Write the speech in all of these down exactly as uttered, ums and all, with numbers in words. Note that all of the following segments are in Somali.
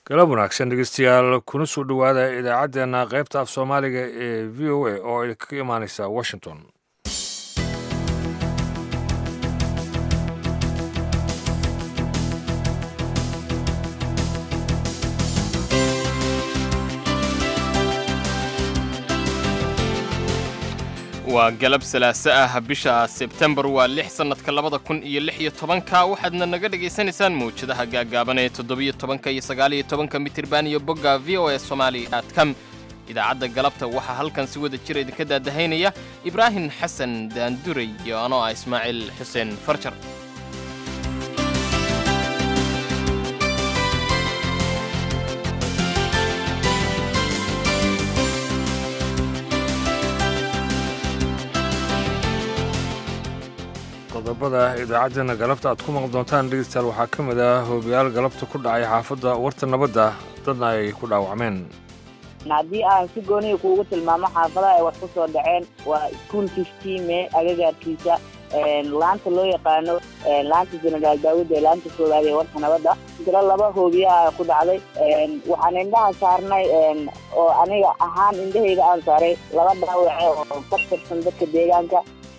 galab wanaagsan dhegeystayaal kuna soo dhowaada idaacaddeenna qaybta af soomaaliga ee v o a oo ay kaga imaaneysa washington. waa galab salaaso ah bisha Sebtembar waa lix sanadka labada kun iyo lix iyo tobanka waxaadna naga dhageysanaysaan mowjadaha gaagaaban ee toddoba iyo tobanka iyo sagaal iyo tobanka mitirban iyo bogga v o a somali dot com. idaacadda galabta waxaa halkan si wada jir idinka daadahaynaya Ibraahim Xasan Daanduray iyo anoo ah Ismaaciil Xuseen Farjar. qodobada idaacaddeenna galabta aad ku maqli doontaan dhegeystayaal waxaa ka mid ah hoobiyaal galabta ku dhacay xaafadda warta nabadda dadna ay ku dhaawacmeen. haddii aan si gooniya kuugu tilmaamo xaafadaha ay wax ku soo dhaceen waa iskuul fiftiime agagaarkiisa laanta loo yaqaano laanta jenaraal daawud ee laanta koowaad ee warta nabadda jira laba hoobiyaha ku dhacday waxaan indhaha saarnay oo aniga ahaan indhahayga aan saaray laba dhaawace oo ka tirsan dadka deegaanka.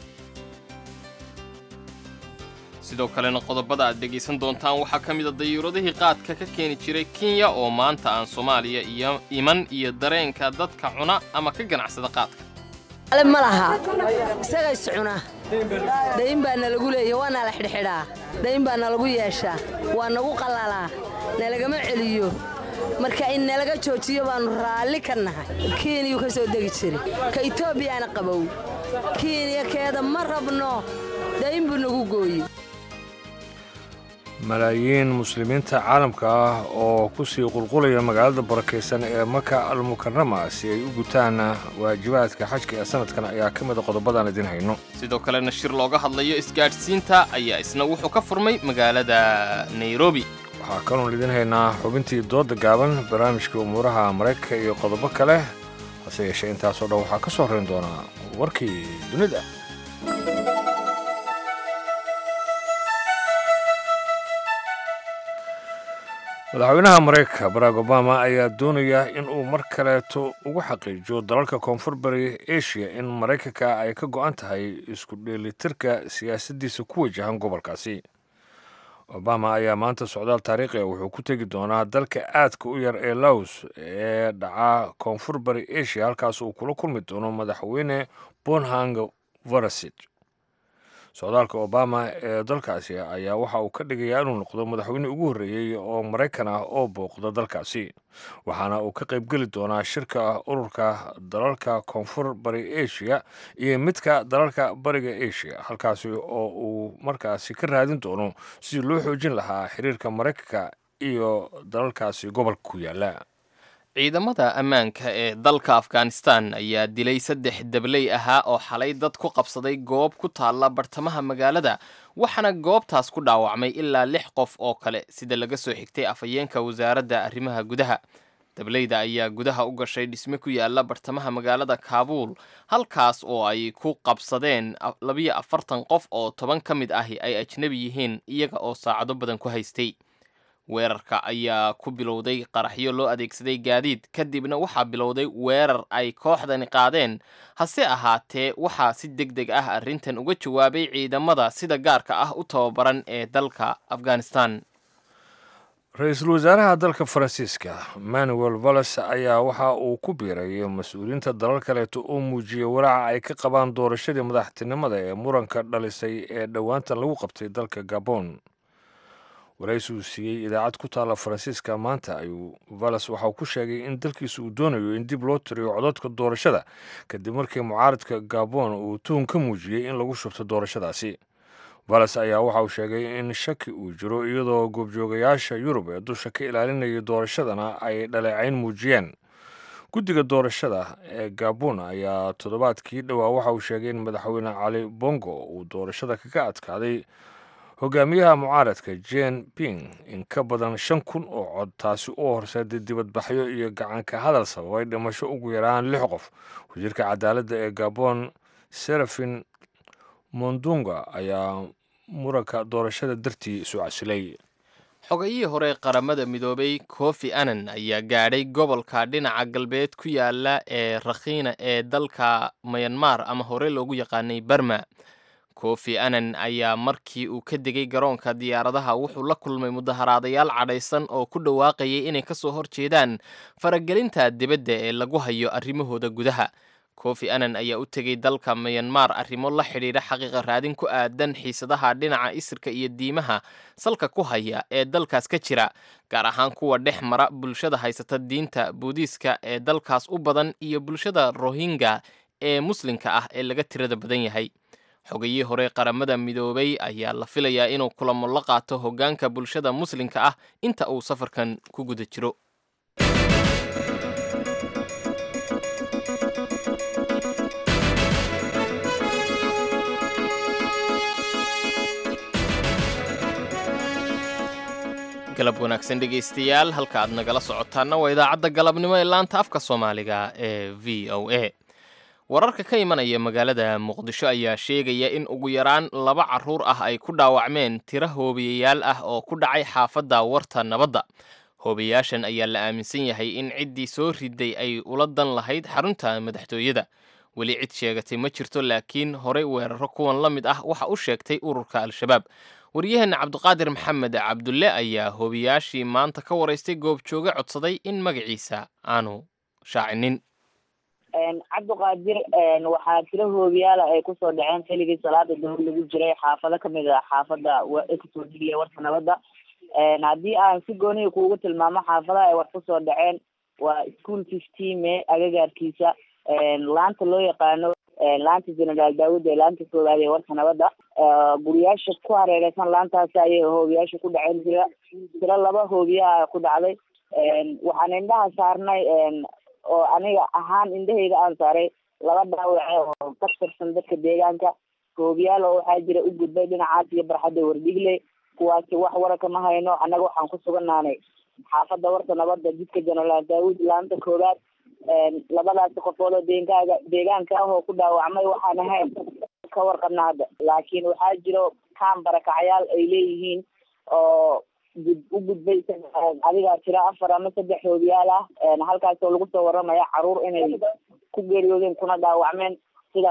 sidoo kalena qodobada aad dhegaysan doontaan waxaa ka mid a dayuuradihii qaadka ka keeni jiray Kenya oo maanta aan Soomaaliya iyo iman iyo dareenka dadka cuna ama ka ganacsada qaadka. ale ma laha isaga iscuna dayn baa nalagu leeyahay waa nala xidhxidhaa dayn baa nalagu yeeshaa waa nagu qalalaa nalagama celiyo marka in nalaga joojiyo baanu raalli ka nahay. Kenya ka soo degi jiray ka Itoobiyaana qabow Kenya keeda ma rabno dayn buu nagu gooyay. malaayiin muslimiinta caalamka ah oo ku sii qulqulaya magaalada barakaysan ee Maka al-Mukarrama si ay u gutaan waajibaadka xajka ee sanadkan ayaa ka mid ah qodobadaan idin hayno. sidoo kalena shir looga hadlayo isgaadhsiinta ayaa isna wuxuu ka furmay magaalada Nairobi. waxaa kaloon idin haynaa xubintii dooda gaaban barnaamijka umuuraha Mareykanka iyo qodobo kale hase yeeshee intaasoo dhan waxaa ka soo horeyn doonaa warkii dunida. madaxweynaha Mareykanka Barack Obama ayaa doonaya in uu mar kaleeto ugu xaqiijiyo dalalka koonfur bari Asia in Mareykanka ay ka go'an tahay isku dheelitirka siyaasaddiisa ku wajahan gobolkaasi. Obama ayaa maanta socdaal taariikhi ah wuxuu ku tegi doonaa dalka aadka u yar ee Laos ee dhaca koonfur bari Asia halkaas uu kula kulmi doono madaxweyne Bonhang Varasit. socdaalka Obama ee dalkaasi ayaa waxa uu ka dhigayaa inuu noqdo madaxweyne ugu horreeyay oo Mareykan ah oo booqda dalkaasi waxaana uu ka qaybgeli doonaa shirka ururka dalalka koonfur bari Asia iyo midka dalalka bariga Asia halkaasi oo uu markaasi ka raadin doono sidii loo xoojin lahaa xiriirka Mareykanka iyo dalalkaasi gobolka ku yaala. ciidamada ammaanka ee dalka Afghanistan ayaa dilay saddex dabley ahaa oo xalay dad ku qabsaday goob ku taala bartamaha magaalada waxaana goobtaas ku dhaawacmay ilaa lix qof oo kale sida laga soo xigtay afhayeenka wasaaradda arrimaha gudaha. dableyda ayaa gudaha u gashay dhisme ku yaala bartamaha magaalada Kaabul halkaas oo ay ku qabsadeen labiyo afartan qof oo toban ka mid ahi ay ajnabi yihiin iyaga oo saacado badan ku haystay. weerarka ayaa ku bilowday qaraxyo loo adeegsaday gaadiid kadibna waxaa bilowday weerar ay kooxdani qaadeen hase ahaatee waxaa si degdeg ah arrintan uga jawaabay ciidamada sida gaarka ah u tababaran ee dalka Afghanistan. ra-iisul wasaaraha dalka Faransiiska Manuel Valls ayaa waxa uu ku biiray mas-uuliyiinta dalal kaleeto oo muujiyay walaaca ay ka qabaan doorashadii madaxtinimada ee muranka dhalisay ee dhowaantan lagu qabtay dalka Gabon. waraysi uu siiyey idaacad ku taala Faransiiska maanta ayuu Valls waxa uu ku sheegay in dalkiisu uu doonayo in dib loo tiriyo codadka doorashada kadib markii mucaaradka Gabon uu tuhun ka muujiyey in lagu shubto doorashadaasi. Valls ayaa waxa uu sheegay in shaki uu jiro iyadoo goobjoogayaasha Yurub ee dusha ka ilaalinaya doorashadana ay dhaleecayn muujiyeen. guddiga doorashada ee Gabon ayaa toddobaadkii dhowaa waxa uu sheegay in madaxweyne Cali Bongo uu doorashada kaga adkaaday hogaamiyaha mucaaradka Jean Ping in ka badan shan kun oo cod taasi oo horseeday dibadbaxyo iyo gacan ka hadal sababay dhimasho ugu yaraan lix qof. wasiirka cadaaladda ee Gabon Serafin Mondunga ayaa muranka doorashada dartii isu casilay. xogayihii hore qaramada midoobay Kofi Annan ayaa gaadhay gobolka dhinaca galbeed ku yaala ee Rakhine ee dalka Myanmar ama hore loogu yaqaanay Burma. Kofi Annan ayaa markii uu ka degay garoonka diyaaradaha wuxuu la kulmay mudaharaadayaal cadhaysan oo ku dhawaaqayay inay ka soo horjeedaan faragelinta dibadda ee lagu hayo arrimahooda gudaha. Kofi Annan ayaa u tegay dalka Myanmar arrimo la xidhiidha xaqiiqa raadin ku aadan xiisadaha dhinaca isirka iyo diimaha salka ku haya ee dalkaas ka jira, gaar ahaan kuwa dhex mara bulshada haysata diinta Buudhiiska ee dalkaas u badan iyo bulshada Rohingya ee Muslimka ah ee laga tirada badan yahay. Xogayihii hore qaramada midoobay ayaa la filayaa inuu kulamo la qaato hoggaanka bulshada Muslimka ah inta uu safarkan ku guda jiro. galab wanaagsan dhegaystayaal, halka aad nagala socotaana waa idaacadda galabnimo ee laanta afka Soomaaliga ee V O A. wararka ka imanaya magaalada Muqdisho ayaa sheegaya in ugu yaraan laba carruur ah ay ku dhaawacmeen tiro hoobiyayaal ah oo ku dhacay xaafadda Warta Nabadda. hoobiyayaashan ayaa la aaminsan yahay in ciddii soo riday ay ula dan lahayd xarunta madaxtooyada. weli cid sheegatay ma jirto, laakiin horey weeraro kuwan la mid ah waxa u sheegtay ururka Al-Shabaab. waryaheena Cabdiqaadir Maxamed Cabdulle ayaa hoobiyaashii maanta ka waraystay goobjooge codsaday in magaciisa aanu shaacinin. cabdiqaadir waxaa tiro hoobiyaala ay kusoo dhaceen xilligii salaada duhur lagu jiray xaafado kamid ah xaafada Ekatoodigle Warta Nabadda. haddii aan si gooniya kuugu tilmaamo xaafadaha ay war kusoo dhaceen waa school fifteen me agagaarkiisa laanta loo yaqaano laanta General Daawud ee laanta koowaad ee Warta Nabadda. guriyaasha ku hareeraysan laantaasi ayay hoobiyaasha ku dhaceen jira tiro laba hoobiyaa ku dhacday. waxaan indhaha saarnay oo aniga ahaan indhahayda aan saaray laba dhaawac oo ka tirsan dadka deegaanka. hoobiyaal oo waxaa jira u gudbay dhinacaas iyo barxadda Wardigle, kuwaasi wax wararka ma hayno. annaga waxaan ku suganaanay xaafadda Warta Nabadda jidka General Daawud laanta koowaad. labadaasi qofood oo deegaankaaga deegaanka ah oo ku dhaawacmay waxaan ahayn ka warqabna hadda, laakiin waxaa jiro kaan barakacyaal ay leeyihiin oo u gudbay adigaa tira afar ama saddex hoobiyaal ah. halkaas oo lagu soo waramaya caruur inay ku geeriyoodeen kuna dhaawacmeen sida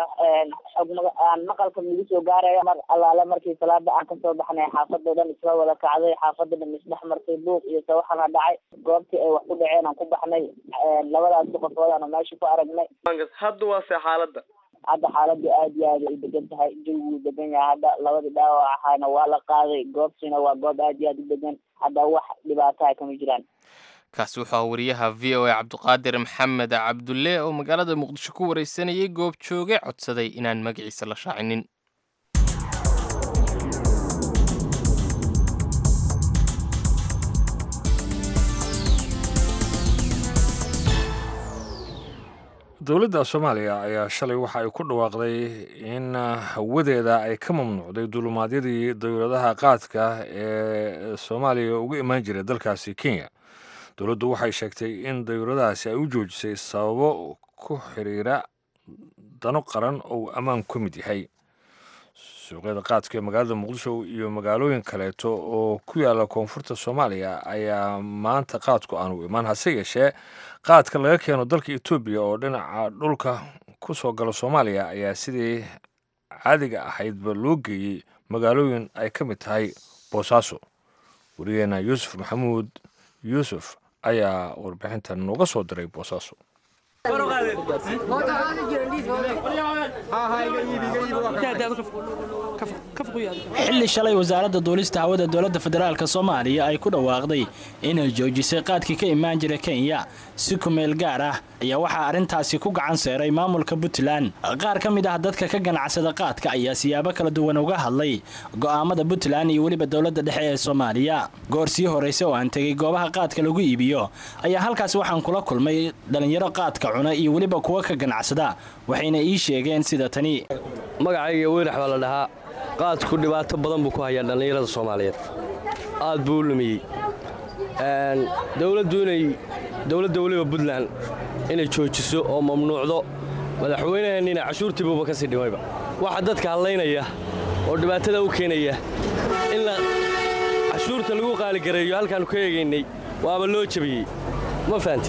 aan maqalka nagu soo gaaraya. mar allaale markii salaada aan kasoo baxnay xaafadoo dhan isla wada kacday, xaafada dhan isdhex martay buuq iyo sawaxana dhacay. goobtii ay wax ku dhaceen aan ku baxnay labadaasi qofood aan meesha ku aragnay. hadda waa see xaaladda hadda xaaladdu aad iyo aad ay degan tahay, jawigu degan yahay. hadda labadii dhaawac ahaana waa la qaaday, goobtiina waa goob aad iyo aad u degan. hadda wax dhibaato ah kama jiraan. kaasi wuxuu ahaa wariyaha V O A Cabdiqaadir Maxamed Cabdulle oo magaalada Muqdisho ku waraysanayay goobjooge codsaday inaan magaciisa la shaacinin. dowladda Soomaaliya ayaa shalay waxa ay ku dhawaaqday in hawadeeda ay ka mamnuucday dulimaadyadii dowladaha qaadka ee Soomaaliya uga imaan jiray dalkaasi Kenya. dowladdu waxay sheegtay in dowladahaasi ay u joojisay sababo ku xiriira dano qaran oo ammaan ku mid yahay. suuqyada qaadka ee magaalada Muqdisho iyo magaalooyin kaleeto oo ku yaala koonfurta Soomaaliya ayaa maanta qaadku aanu imaan, hase yeeshee qaadka laga keeno dalka Itoobiya oo dhinaca dhulka ku soo gala Soomaaliya ayaa sidii caadiga ahaydba loo geeyey magaalooyin ay ka mid tahay Boosaaso. wariyaheena Yuusuf Maxamuud Yuusuf ayaa warbixintan nooga soo diray Boosaaso. xilli shalay wasaaradda duulista hawada dowladda federaalka Soomaaliya ay ku dhawaaqday inay joojisay qaadkii ka imaan jiray Kenya si ku meel gaar ah ayaa waxaa arrintaasi ku gacan seeray maamulka Puntland. qaar ka mid ah dadka ka ganacsada qaadka ayaa siyaabo kala duwan uga hadlay go'aamada Puntland iyo weliba dowladda dhexe ee Soomaaliya. goorsii horeysa oo aan tagay goobaha qaadka lagu iibiyo ayaa halkaas waxaan kula kulmay dhalinyaro qaadka cuna iyo weliba kuwa ka ganacsada, waxayna ii sheegeen sida tani. magacayga weynax baa la dhahaa. qaadku dhibaato badan buu ku hayaa dhallinyarada Soomaaliyeed, aad buu u lumiyey. dowladdu inay dowladda weliba Puntland inay joojiso oo mamnuucdo, madaxweynaheenina cashuurtiibuuba ka sii dhimayba. waxa dadka hadlaynaya oo dhibaatada u keenaya in la cashuurta lagu qaaligareeyo halkaannu ka eegaynay waaba loo jabiyey ma fahanti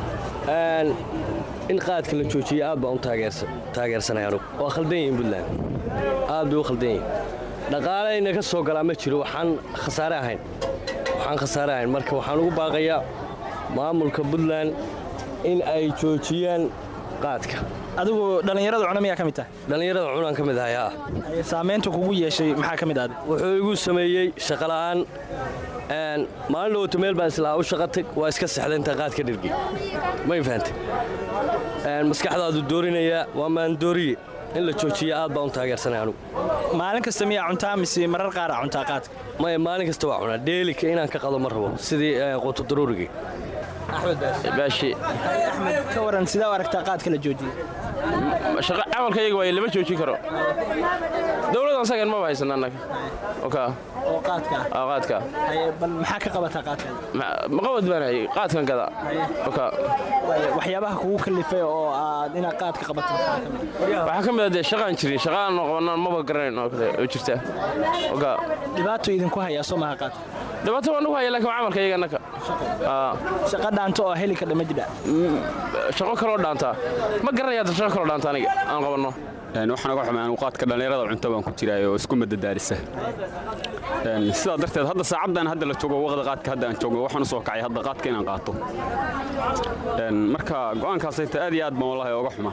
in qaadka la joojiyo aad baan u taageersanay anugu waa khaldan yihiin buntland aad bay u khaldan yihiin dhaqaalayna ka soo galaa ma jiro waxaan khasaare ahayn waxaan khasaare ahayn marka waxaan ugu baaqayaa maamulka buntland in ay joojiyaan qaadka adigu dhallinyarada cuna miyaa ka mid tahay dhallinyarada cunaan ka mid ahay haa saamaynta kugu yeeshay maxaa ka mid ahdi wuxuu igu sameeyey shaqola'aan maalin dhowto meel baan islahaa u shaqatay waa iska sexda intaa qaadka dhirgi may fahantay maskaxdaadu doorinayaa waa maandooriye in la joojiya aad baan u taageersanay anugu maalin kasta miyaa cuntaa mise marar qaara cuntaa qaadka maya maalin kasta waa cunaa dheelika inaan ka qado ma rabo sidii quuto daruurigii baashi axmed ka waran sidaa u aragtaa qaadka la joojiyey shaqa camalkayga waa lama joojin karo dowladdan sagan maba haysan annaga oka oo qaadka ah qaadka bal maxaa ka qabataa qaadka ma qabad baan hay qaadkan gada oka waxyaabaha kugu kalifay oo aad inaad qaadka qabato waxaa ka mid ah shaqaan jirin shaqaan qabanaan maba garanayn oo kale oo jirta oka dhibaato idinku hayaa soo maaha qaadka dhibaato waan ugu hayaa laakiin camalkayga annaka shaqa dhaanto oo heli kadha ma jira shaqo kaloo dhaantaa ma garanayaa dad shaqo kaloo dhaanta aniga aan qabanno waxaan uga xumaa qaadka dhallinyarada cunto baan ku jiraa oo isku madadaalisa sidaa darteed hadda saacaddan hadda la joogo waqti qaadka hadda aan joogno waxaan u soo kacay hadda qaadka inaan qaato marka go'aankaasayta aad iyo aad baan wallahi uga xumaa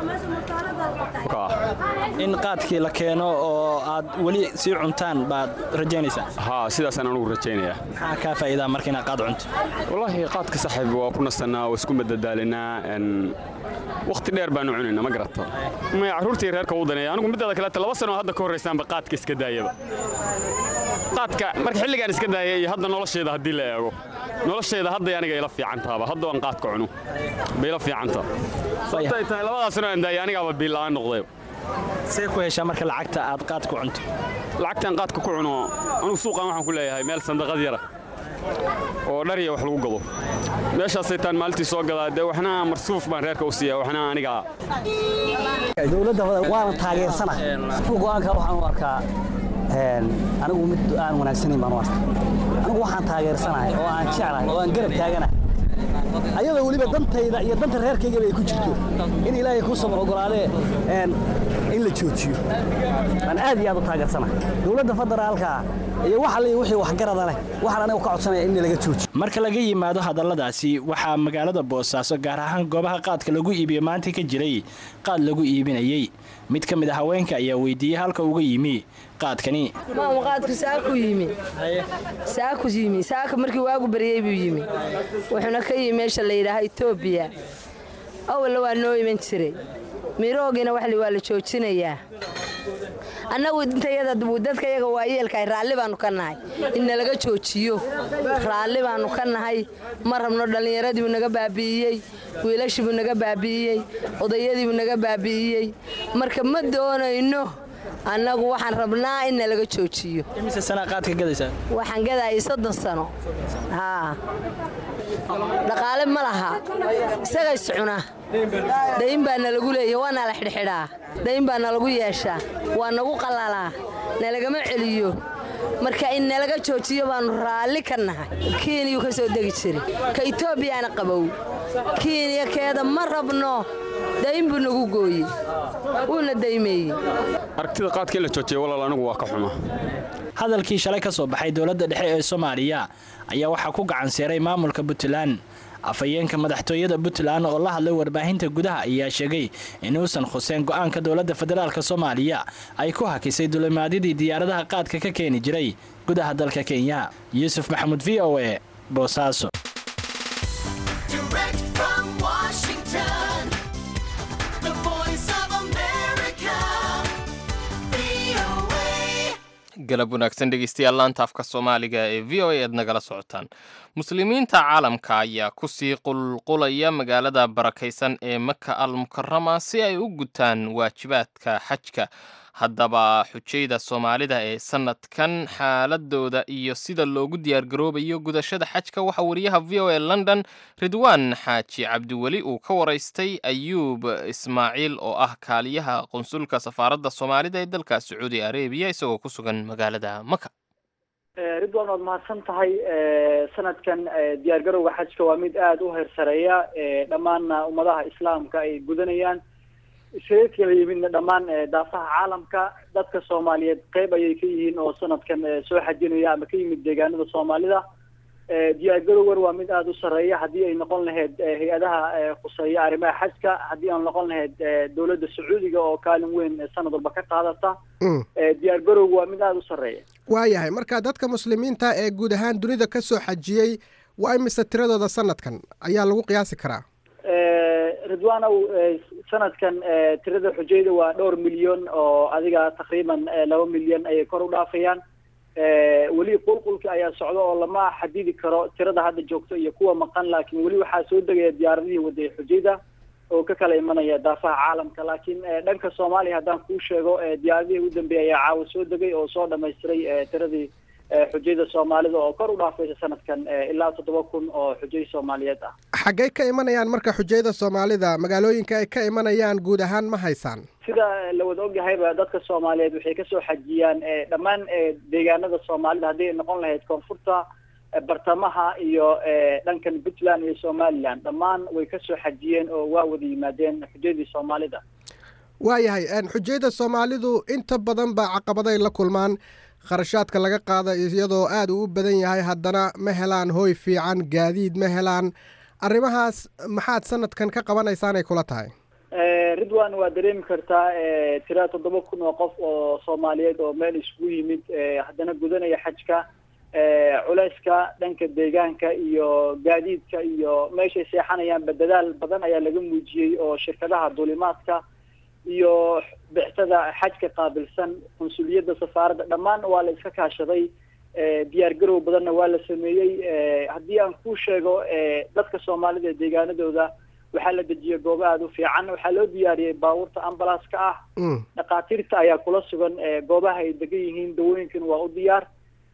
in qaadkii la keeno oo aad weli sii cuntaan baad rajaynaysaa haa sidaasaan anugu rajaynayaa maxaa kaa faa'iidaa marka inaad qaad cunto wallaahi qaadka saaxiib waa ku nasanaa waa isku madadaalinaa waqti dheer baanu cunaynaa ma garata maya carruurtii reerka u daneeya anigu midada kaleeta laba sano hadda ka horraysaanba qaadka iska daayaba qaadka marka xilligaan iska daayay iyo hadda noloshayda haddii la eego noloshayda hadday aniga ila fiican taaba hadda aan qaadka cuno bay ila fiicanta sababtay tahay labadaasna aan daayay anigaaba biilaan noqday see ku heshaa marka lacagta aad qaadka cunto lacagtaan qaadka ku cuno anigu suuqan waxaan ku leeyahay meel sandaqad yara oo dhar iyo wax lagu gado meeshaasay taan maalintii soo gadaa dee waxna marsuuf baan reerka u siiyaa waxna aniga dowladda waana taageersana go'aanka waxaan u arkaa anigu mid aan wanaagsanayn baan u arkaa anigu waxaan taageersanahay oo aan jeclahay oo aan garab taaganahay ayadoo weliba dantayda iyo danta reerkaygaba ay ku jirto in ilaahay ku samar ogolaadee in la joojiyo aan aad iyo aad u taageersanahay dowladda federaalka iyo waxa la wixii waxgarada leh waxaan anigu ka codsanaya in laga joojiyo marka laga yimaado hadalladaasi waxaa magaalada boosaaso gaar ahaan goobaha qaadka lagu iibiyo maanta ka jiray qaad lagu iibinayey mid ka mid ah haweenka ayaa weydiiyey halka uga yimi qaadkani maama qaadku saaku yimi saaku yimi saaka markii waagu bariyey buu yimi wuxuuna ka yimi meesha la yidhaaha etoobiya awalla waa noo iman jiray miroogiina waxli waa la joojinayaa annagu intayada dadka yaga waa yeelkahay raalli baannu ka nahay in nalaga joojiyo raalli baannu ka nahay ma rabno dhallinyaradiibuu naga baabi'iyey wiilashiibuu naga baabi'iyey odayadiibuu naga baabi'iyey marka ma doonayno annagu waxaan rabnaa in nalaga joojiyo imise sanaa qaadka gadaysaa waxaan gadaayay soddon sano haa dhaqaale ma laha isagay socunaa dayn baa nalagu leeya waa nala xidhxidhaa dayn baa nalagu yeeshaa waa nagu qallalaa nalagama celiyo marka in nalaga joojiyo baannu raalli ka nahay kiiniyuu ka soo degi jiray ka etoobiyaana qabow kiiniya keeda ma rabno dayn buu nagu gooyey wuuna daymeeyey aragtida qaadka in la joojiya walaal anigu waa ka xuma hadalkii shalay ka soo baxay dowladda dhexe ee soomaaliya ayaa waxaa ku gacan seeray maamulka puntland afhayeenka madaxtooyada puntland oo la hadlay warbaahinta gudaha ayaa sheegay inuusan khuseen go'aanka dowladda federaalk soomaaliya ay ku hakisay dulimaadyadii diyaaradaha qaadka ka keeni jiray gudaha dalka kenya yuusuf maxamuud v o e boosaaso galab wanaagsan dhegeystayaal laanta afka soomaaliga ee v o a aad nagala socotaan muslimiinta caalamka ayaa kusii qulqulaya magaalada barakaysan ee maka al mukarama si ay u gutaan waajibaadka xajka haddaba xujayda soomaalida ee sanadkan xaaladooda iyo sida loogu diyaargaroobayo gudashada xajka waxaa wariyaha v o a london ridwaan xaaji cabdiweli uu ka waraystay ayuub ismaaciil oo ah kaaliyaha qunsulka safaaradda soomaalida ee dalka sacuudi arabiya isagoo ku sugan magaalada maka ridwan waad mahadsan tahay sanadkan diyaargarowga xajka waa mid aada u heersareeya dhammaanna ummadaha islaamka ay gudanayaan isaga kala yimidna dhammaan daafaha caalamka dadka soomaaliyeed qeyb ayay ka yihiin oo sanadkan soo xajinaya ama ka yimid deegaanada soomaalida diyaargarowgan waa mid aada u sareeya haddii ay noqon lahayd hay-adaha khuseeya arrimaha xajka haddii aan noqon lahayd dowladda sacuudiga oo kaalin weyn sanad walba ka qaadata diyaargarowga waa mid aada u sareeya waayahay marka dadka muslimiinta ee guud ahaan dunida ka soo xajiyey waa imise tiradooda sanadkan ayaa lagu qiyaasi karaa ridwanow sanadkan tirada xujayda waa dhowr milyan oo adiga taqriiban laba milyan ayay kor u dhaafayaan weli qulqulka ayaa socda oo lama xadidi karo tirada hadda joogto iyo kuwa maqan laakiin weli waxaa soo degaya diyaaradihii waday xujayda oo ka kala imanaya daafaha caalamka laakiin dhanka soomaaliya haddaan kuu sheego diyaaradihii u dambeeyay ayaa caawa soo degay oo soo dhamaystiray tiradii xujayda soomaalida oo kor u dhaafaysa sanadkan ilaa toddoba kun oo xujay soomaaliyeed ah xaggay ka imanayaan marka xujayda soomaalida magaalooyinka ay ka imanayaan guud ahaan ma haysaan sida la wada ogyahayba dadka soomaaliyeed waxay kasoo xajiyaan dhammaan deegaanada soomaalida haddii ay noqon lahayd koonfurta bartamaha iyo dhankan puntland iyo somaliland dhammaan way kasoo xajiyeen oo waa wada yimaadeen xujaydii soomaalida waayahay xujayda soomaalidu inta badan baa caqabaday la kulmaan kharashaadka laga qaada iyadoo aada uu u badan yahay haddana ma helaan hooy fiican gaadiid ma helaan arrimahaas maxaad sanadkan ka qabanaysaan ay kula tahay ridwan waa dareemi kartaa tira toddoba kun oo qof oo soomaaliyeed oo meel isugu yimid haddana gudanaya xajka culeyska dhanka deegaanka iyo gaadiidka iyo meeshay seexanayaanba dadaal badan ayaa laga muujiyey oo shirkadaha duulimaadka iyo bixtada xajka qaabilsan konsuliyadda safaaradda dhammaan waa la iska kaashaday diyaargarow badanna waa la sameeyey haddii aan kuu sheego dadka soomaalida ee deegaanadooda waxaa la dejiyay goobo aada u fiican waxaa loo diyaariyey baabuurta ambalaska ah dhakhaatiirta ayaa kula sugan goobaha ay degan yihiin dawooyinkan waa u diyaar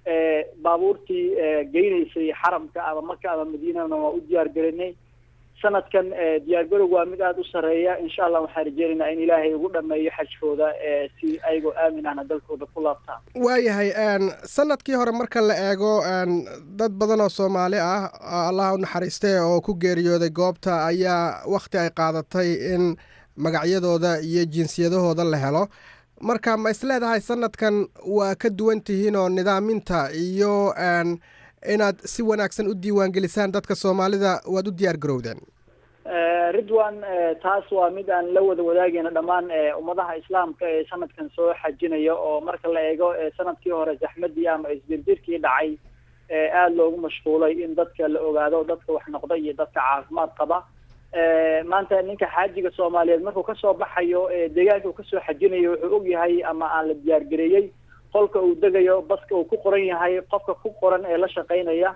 baabuurtii geynaysay xaramka ama maka ama madiinana waa u diyaar gelinay sanadkan diyaargarowg waa mid aada u sareeya insha allah waxaan rajeynaynaa in ilaahay ugu dhameeyo xajkooda si ayagoo aamin ahna dalkooda ku laabtaan waayahay sanadkii hore marka la eego dad badan oo soomaali ah allah u naxariistay oo ku geeriyooday goobta ayaa wakti ay qaadatay in magacyadooda iyo jinsiyadahooda la helo marka ma is leedahay sanadkan waa ka duwan tihiin oo nidaaminta iyo inaad si wanaagsan u diiwaangelisaan dadka soomaalida waad u diyaar garowdeen ridwan taas waa mid aan la wada wadaagayna dhammaan ummadaha islaamka ee sanadkan soo xajinaya oo marka la eego sanadkii hore zaxmadii ama isdirdirkii dhacay aada loogu mashquulay in dadka la ogaado dadka wax noqda iyo dadka caafimaad qaba maanta ninka xaajiga soomaaliyeed markuu kasoo baxayo deegaanka uu kasoo xajinayo wuxuu ogyahay ama aan la diyaar gareeyey qolka uu degayo baska uu ku qoran yahay qofka ku qoran ee la shaqaynaya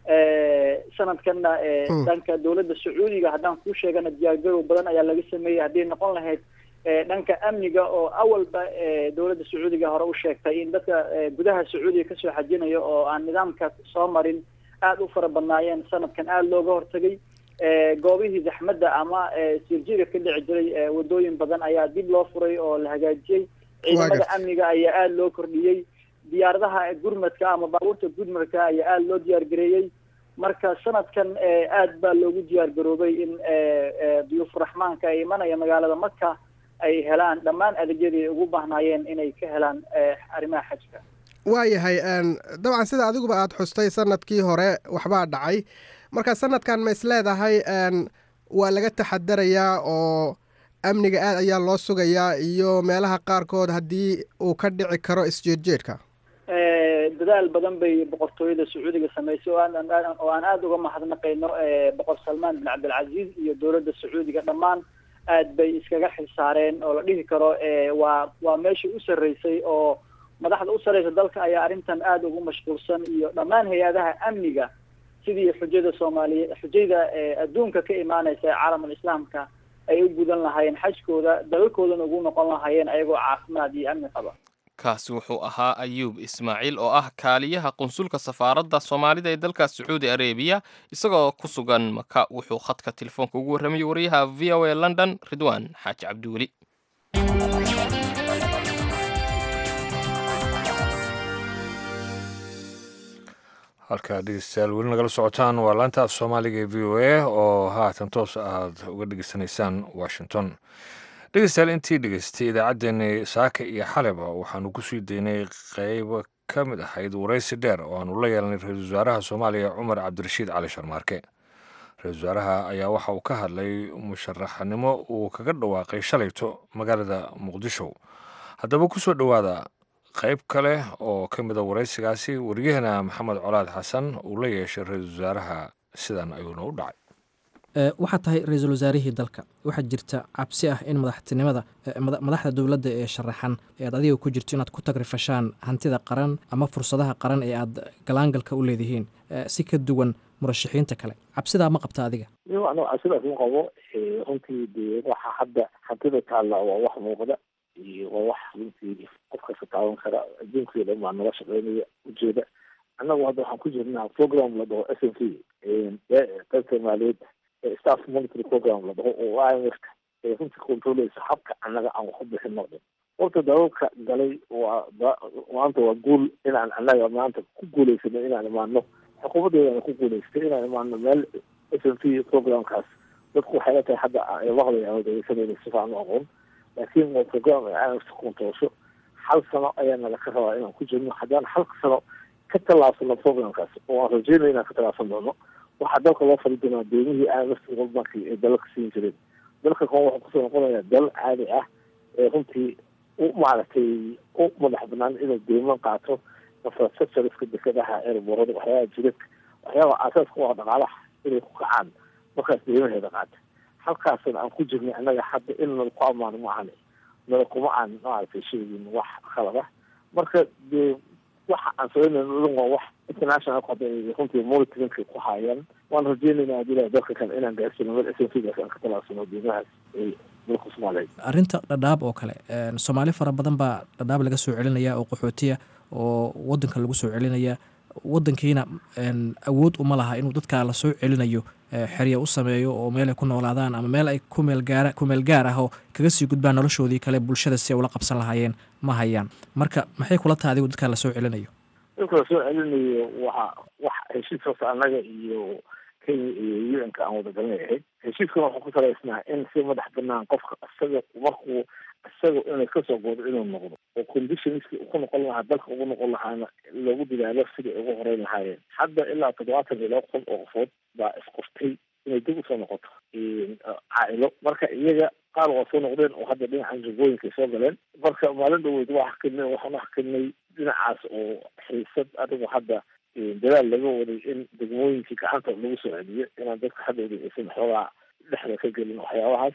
sanadkanna dhanka dowladda sacuudiga haddaan kuu sheegana diyaargarow badan ayaa laga sameeyey haddii noqon lahayd dhanka amniga oo awalba dowladda sacuudiga hore u sheegtay in dadka gudaha sacuudiga kasoo xajinaya oo aan nidaamka soo marin aada u fara badnaayeen sanadkan aada looga hortagay goobihii zaxmadda ama sirjiga ka dhici jiray wadooyin badan ayaa dib loo furay oo la hagaajiyey ciidamada amniga ayaa aada loo kordhiyey diyaaradaha gurmadka ama baabuurta gurmadka ayaa aada loo diyaar gareeyey marka sanadkan aada baa loogu diyaar garoobay in duyuufuraxmaanka ay imanaya magaalada maka ay helaan dhammaan adeegyadii ay ugu baahnaayeen inay ka helaan arrimaha xajka waayahay dabcan sida adiguba aada xustay sanadkii hore waxbaa dhacay marka sanadkan ma is leedahay waa laga taxadarayaa oo amniga aad ayaa loo sugayaa iyo meelaha qaarkood haddii uu ka dhici karo isjeedjeedka dadaal badan bay boqortooyada sacuudiga samaysay oo aan oo aan aada uga mahadnaqayno boqor salmaan bin cabdilcaziiz iyo dowladda sacuudiga dhammaan aad bay iskaga xilsaareen oo la dhihi karo waa waa meeshii u sarreysay oo madaxda u sarreysa dalka ayaa arrintan aada ugu mashquulsan iyo dhammaan hay-adaha amniga sidii xujada soomaaliye xujayda adduunka ka imaaneysa caalamul islaamka ay u gudan lahaayeen xajkooda dalalkoodana ugu noqon lahaayeen ayagoo caafimaad iyo amni qaba kaasi wuxuu ahaa ayuub ismaaciil oo ah kaaliyaha qunsulka safaaradda soomaalida ee dalka sacuudi arabiya isagoo ku sugan maka wuxuu khadka telefoonka ugu warramayay wariyaha v o a london ridwaan xaaji cabdiweli halkaa dhegeystayaal weli nagala socotaan waa laanta af soomaaliga ee v o a oo haatan toos aad uga dhegeysanaysaan washington. dhegeystayaal intii dhegeystay idaacaddeenii saaka iyo xaleba waxaanu ku sii daynay qaybo ka mid ahayd waraysi dheer oo aanu la yeelanay ra-iisul wasaaraha soomaaliya cumar cabdirashiid cali sharmaarke. ra-iisul wasaaraha ayaa waxa uu ka hadlay musharaxnimo uu kaga dhawaaqay shalayto magaalada muqdisho. haddaba ku soo dhowaada qayb kale oo ka mid a waraysigaasi wariyahana maxamed colaad xasan uu la yeeshay ra-iisul wasaaraha sidan ayuuna u dhacay. waxaad tahay ra-iisul wasaarihii dalka waxaa jirta cabsi ah in madaxtinimada madaxda dowladda ee sharaxan ee aad adiga ku jirto inaad ku tagrifashaan hantida qaran ama fursadaha qaran ee aad galaangalka u leedihiin si ka duwan murashaxiinta kale. cabsidaa ma qabta adiga? cabsidaas ma qabo. runtii dee waxa hadda hantida taalla waa wax muuqda iyo waa wax runtii qof kasta taaban kara. adduunkii dhan baa nala shaqeynaya ujeeda. annagu hadda waxaan ku jirnaa program la dhaho s n p dalka maaliyadd staff monitory program la dhaho oo I M F ee runtii controleysa habka annaga aan wax u bixin noqdin. horta dalalka galay waa maanta waa guul inaan annaga maanta ku guulaysano inaan imaano. xukuumaddeedana ku guulaystay inaan imaano meel s n p programkaas. dadku waxay la tahay hadda waqdiga aan dhegeysanayna si fiican u aqoon, laakiin waa program ay I M F controlsho. hal sano ayaa naga ka rabaa inaan ku jirno. haddaan halka sano ka tallaabsano programkaas oo aan rajeynaya inaan ka tallaabsan doono, waxaa dalka loo fali doonaa deemihii I M F World Bank ee dalalka siin jireen. dalka kan wuxuu kusoo noqonayaa dal caadi ah ee runtii u maaragtay u madax banaan inuu deeman qaato infrastructureska dekadaha eerboorada waxyaabaha jidadka waxyaabaha aasaaska u ah dhaqaalaha inay ku kacaan markaas deemaheeda qaata. halkaasna aan ku jirnay annaga hadda in nala ku ammaano ma ahane nala kuma aan maaragtay sheegin wax khalad ah. marka dee waxa aan sameynayno waa wax international runtii monitoringka ku haayaan. waan rajeynaynaa hadii dalka kale inaan gaarsino meel s n p gaas aan ka talaabsano deemahaas ee dalka soomaaliyeed. arrinta dhadhaab oo kale soomaali fara badan baa dhadhaab laga soo celinaya oo qaxootiya oo wadanka lagu soo celinaya. wadankiina awood uma laha inuu dadkaa la soo celinayo xerya u sameeyo oo meel ay ku noolaadaan ama meel ay ku meel gaara ku meel gaar ah oo kaga sii gudbaan noloshoodii kale bulshada si ay ula qabsan lahaayeen ma hayaan. marka maxay kula tahay adigu dadkaa la soo celinayo? dadka la soo celinayo waxa wax heshiiskaas annaga iyo kenya iyo u n ka aan wada galanay ahayd. heshiiskana waxaa ku salaysnaa in si madax banaan qofka isaga markuu isaga inay kasoo goodo inuu noqdo oo conditionskii ku noqon lahaa dalka ugu noqon lahaana loogu dadaalo sidai ugu horeyn lahaayeen. hadda ilaa toddobaatan iyo laba kun oo qofood baa isqortay inay dib usoo noqoto caa'ilo. marka iyaga qaar waa soo noqdeen oo hadda dhinacan jubooyinka soo galeen. marka maalin dhaweyd waa xakinay waxaan u xakinay dhinacaas oo xiisad adigu hadda dadaal laga waday in degmooyinkii gacanta lagu soo celiyo inaan dadka hadda aysan xoogaa dhexda ka gelin waxyaabahaas.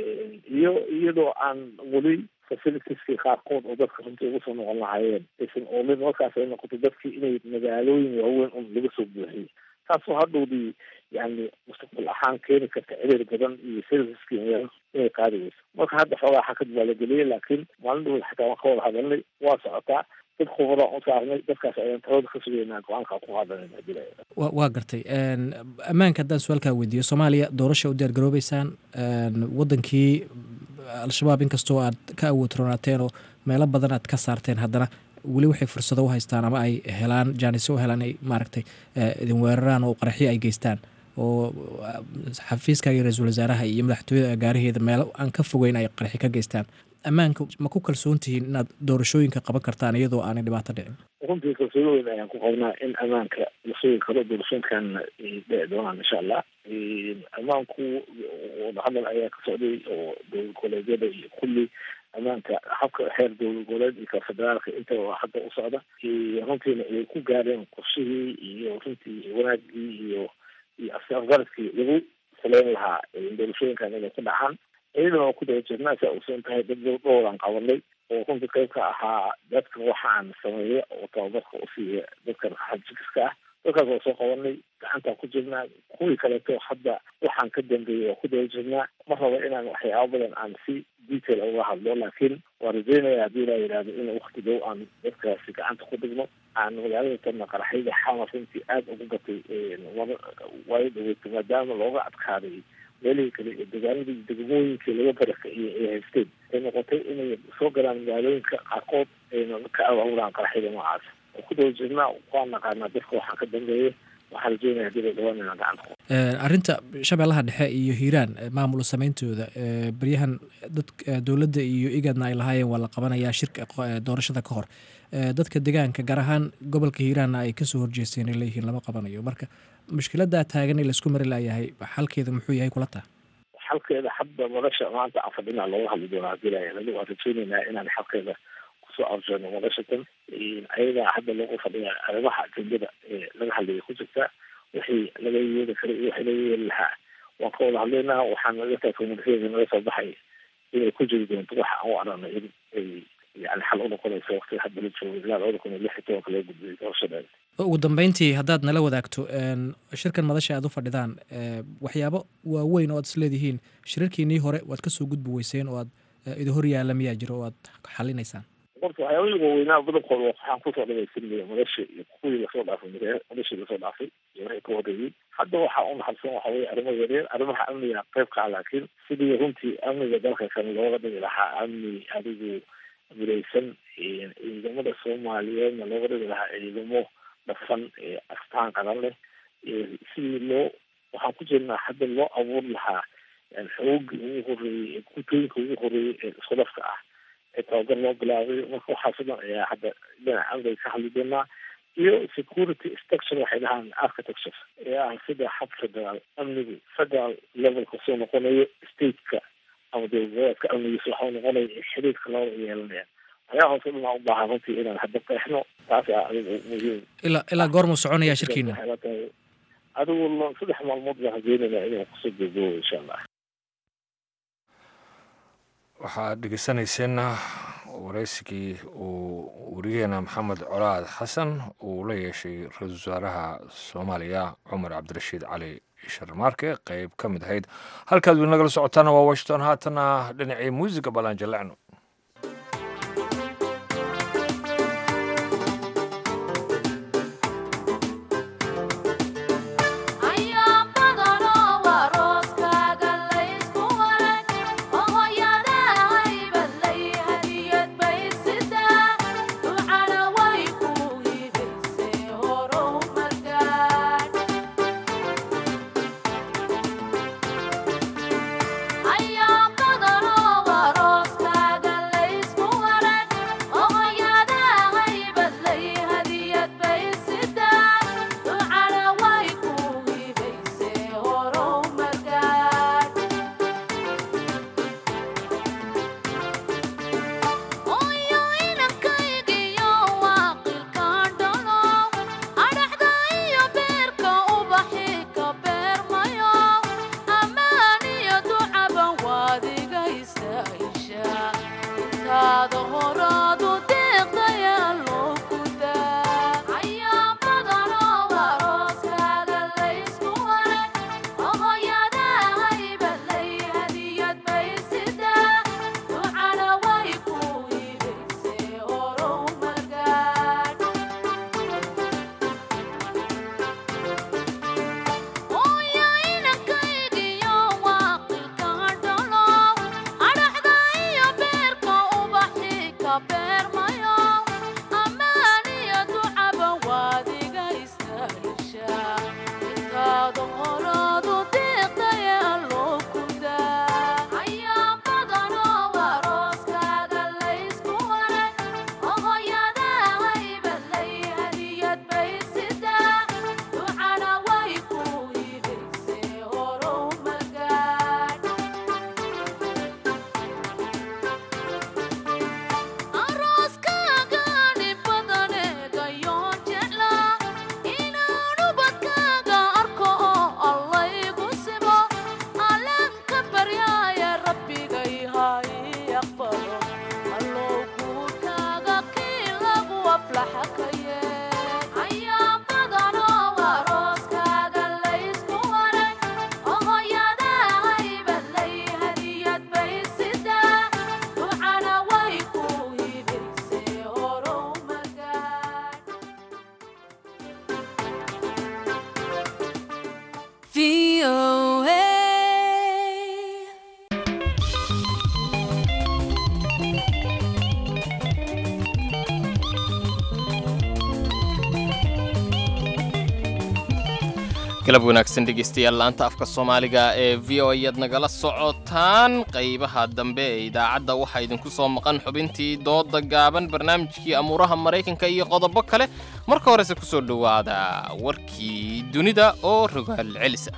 iyo iyadoo aan weli facilitieski qaarkood oo dadka runtii ugu soo noqon lahaayeen aysan oolin. markaas ay noqoto dadkii inay magaalooyin waaweyn un laga soo buuxiyey. taasoo hadhowdii yani mustaqbal ahaan keeni karta ciriir badan iyo serviceski inay qaadi weyso. marka hadda xoogaa xakad baa la geliyey, laakiin maalin dhaweyd xataa waan ka wada hadalnay. waa socotaa dad khubadaan u saarnay. dadkaas ayaan talada ka sugeynaa go-aankaa ku qaadanayna hadii la wa waa gartay. ammaanka haddaan su-aalkaa weydiiyo, soomaaliya doorasha u diyaar garoobeysaan. wadankii al-shabaab inkastoo aad ka awood roonaateen oo meelo badan aad ka saarteen, haddana weli waxay fursado u haystaan ama ay helaan jaanisyo u helaan ay maaragtay idin weeraraan oo qaraxyo ay geystaan oo xafiiskaaga ra-iisul wasaaraha iyo madaxtooyada gaaraheeda meelo aan ka fogeyn ay qaraxyo ka geystaan. ammaanka ma ku kalsoon tihiin inaad doorashooyinka qaban kartaan iyadoo aanay dhibaato dhicin? runtii kalsooni weyn ayaan ku qabnaa in ammaanka la sugi karo. doorashooyinkan dhici doonaan insha allah. ammaanku wadahadal ayaa ka socday oo dowlad goboleedyada iyo kulli ammaanka habka xeer dowlad goboleed iyo ka federaalka inta hadda u socda. runtiina ay ku gaareen qorshihii iyo runtii wanaagii iyo iyo afgaradkii lagu saleyn lahaa doorashooyinkan inay ku dhacaan. iyadana waa ku daba jirnaa saa uusan tahay dad dhowraan qabanay oo runtii qayb ka ahaa dadka waxaan sameeya oo tababarka u siiya dadka xajikiska ah. dadkaas waa soo qabanay, gacantaan ku jirnaa. kuwii kaleeto hadda waxaan ka dambeeyey waa ku daba jirnaa. ma rabo inaan waxyaaba badan aan si detail uga hadlo, laakiin waa rajeynaya haddii laa yidhaahdo in wakti dhow aan dadkaasi gacanta ku dhigno. aan magaalada tana qaraxyada xamar runtii aada ugu gatay waayo dhaweyta maadaama looga adkaaday meelihii kale ee dagaaladii degmooyinkii laga barakaciyey ay haysteen ay noqotay inay soo galaan magaalooyinka qaarkood ayna ka awaawuraan qaraxyada noocaas ku daba jirnaa waan naqaanaa dadka waxaa ka dambeeyay waxaa la jeenayaa dib dhawaan inaan gacanta ku arrinta shabeellaha dhexe iyo hiiraan maamul sameyntooda baryahan dad dowladda iyo igadna ay lahaayeen waa la qabanayaa shirka doorashada ka hor dadka deegaanka gaar ahaan gobolka hiiraanna ay kasoo horjeesteen ay leeyihiin lama qabanayo marka mushkiladaa taagan ee laisku mari laayahay xalkeeda muxuu yahay kula taa xalkeeda hadda madasha maanta afadhina looga hadli doonaa dilaya anigu waan rajeynaynaa inaan xalkeeda kusoo arjoono madashatan ayagaa hadda loogu fadhiya arrimaha ajendada ee laga hadlaya ku jirta wixii laga yeeli kara iyo wixii laga yeeli lahaa waan ka wada hadlaynaa waxaan naga tahay komunikeeda naga soo baxay inay ku jiri doonto waxa aan u aragno in ay yani xal u noqonayso waqtiga hadda la joogo ilaa labada kun iyo lix iyo tobanka laga gudbiyay doorashadeeda ugu dambeyntii haddaad nala wadaagto shirkan madasha aad u fadhidaan waxyaabo waaweyn oo aad isleedihiin shirarkiinii hore waad kasoo gudbi weyseen oo aad idi hor yaalla miyaa jiro oo aad xalinaysaan horta waxyaabihii waaweynaa badankooda waxaan kusoo dhamaystirinaya madasha iyo kuwii lasoo dhaafay madashii lasoo dhaafay iyo wixii ka horreeyey hadda waxaa u naxabsan waxa weye arrimo yaryar arrimaha amniga qayb ka ah laakiin sidii runtii amniga dalka kale looga dhigi lahaa amni adigu midaysan ciidamada soomaaliyeedna looga dhigi lahaa ciidamo dhafan astaan qaran leh sidii loo waxaan ku jirnaa hadda loo abuuri lahaa xoogii ugu horreeyey kutooyinka ugu horreeyey ee isku dhafka ah ee tababar loo bilaabay marka waxaas o dhan ayaa hadda dhinaca amniga ka hadli doonaa iyo security structure waxay dhahaan architecture ee ah sida hab federaal amnigu federal levelka soo noqonayo stateka ama dowladeedka amnigiisa waxau noqonaya xiriirka labada yeelanaya waxyaa hoose dhan aa u baahan runtii inaan hadda qeexno taas aa adigu muhiim ilaa ilaa goormuu soconayaa shirkiina adigu saddex maalmood baan rajeynayna inaan kusoo gabagabo insha allah waxaad dhegeysanayseena waraysigii uu wariyaheena maxamed colaad xasan uu la yeeshay ra-iisul wasaaraha soomaaliya cumar cabdirashiid cali sharmaarke qeyb ka mid ahayd halkaad weli nagala socotaana waa washington haatana dhinacii muusiga ballaan jallecno Ayaa badan oo waroos kaaga galab wanaagsan dhegeystayaal laanta afka Soomaaliga ee V O A yad nagala socotaan qaybaha dambe ee idaacadda waxa idinku soo maqan xubintii dooda gaaban barnaamijkii amuuraha Mareykanka iyo qodobo kale marka horese ku soo dhawaada warkii dunida oo rogaal celisa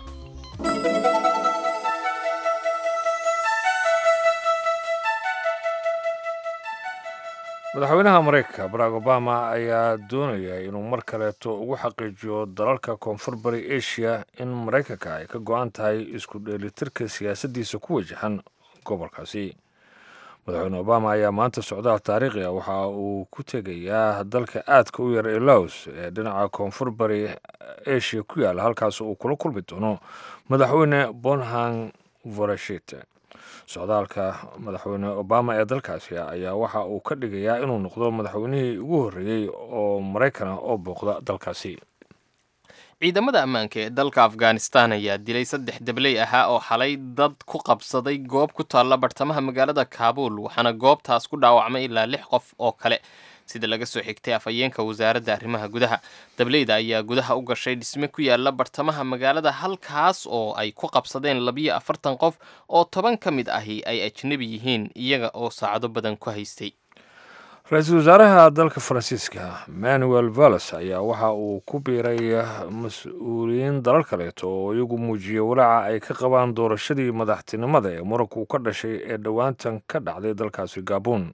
madaxweynaha Mareykanka Barack Obama ayaa doonaya inuu mar kaleeto ugu xaqiijiyo dalalka Koonfur Bari Asia in Mareykanka ay ka go'an tahay isku dheelitirka siyaasaddiisa ku wajahan gobolkaasi. madaxweyne Obama ayaa maanta socdaal taariikhi ah waxa uu ku tegayaa dalka aadka u yar ee Laos ee dhinaca Koonfur Bari Asia ku yaala halkaas uu kula kulmi doono madaxweyne Bonhang Vorashite. socdaalka madaxweyne Obama ee dalkaasi ayaa waxa uu ka dhigayaa inuu noqdo madaxweynihii ugu horreeyay oo Mareykan ah oo booqda dalkaasi. ciidamada ammaanka ee dalka Afghanistan ayaa dilay saddex dabley ahaa oo xalay dad ku qabsaday goob ku taalla bartamaha magaalada Kabul waxaana goobtaas ku dhaawacmay ilaa lix qof oo kale sida laga soo xigtay afhayeenka wasaaradda arrimaha gudaha. dableyda ayaa gudaha u gashay dhisme ku yaala bartamaha magaalada halkaas oo ay ku qabsadeen laba iyo afartan qof oo toban ka mid ahi ay ajnabi yihiin iyaga oo saacado badan ku haystay. ra-iisul wasaaraha dalka Faransiiska Manuel Valls ayaa waxa uu ku biiray mas-uuliyiin dalal kaleeto oo iyagu muujiyay walaaca ay ka qabaan doorashadii madaxtinimada ee muranku ka dhashay ee dhowaantan ka dhacday dalkaasi Gabon.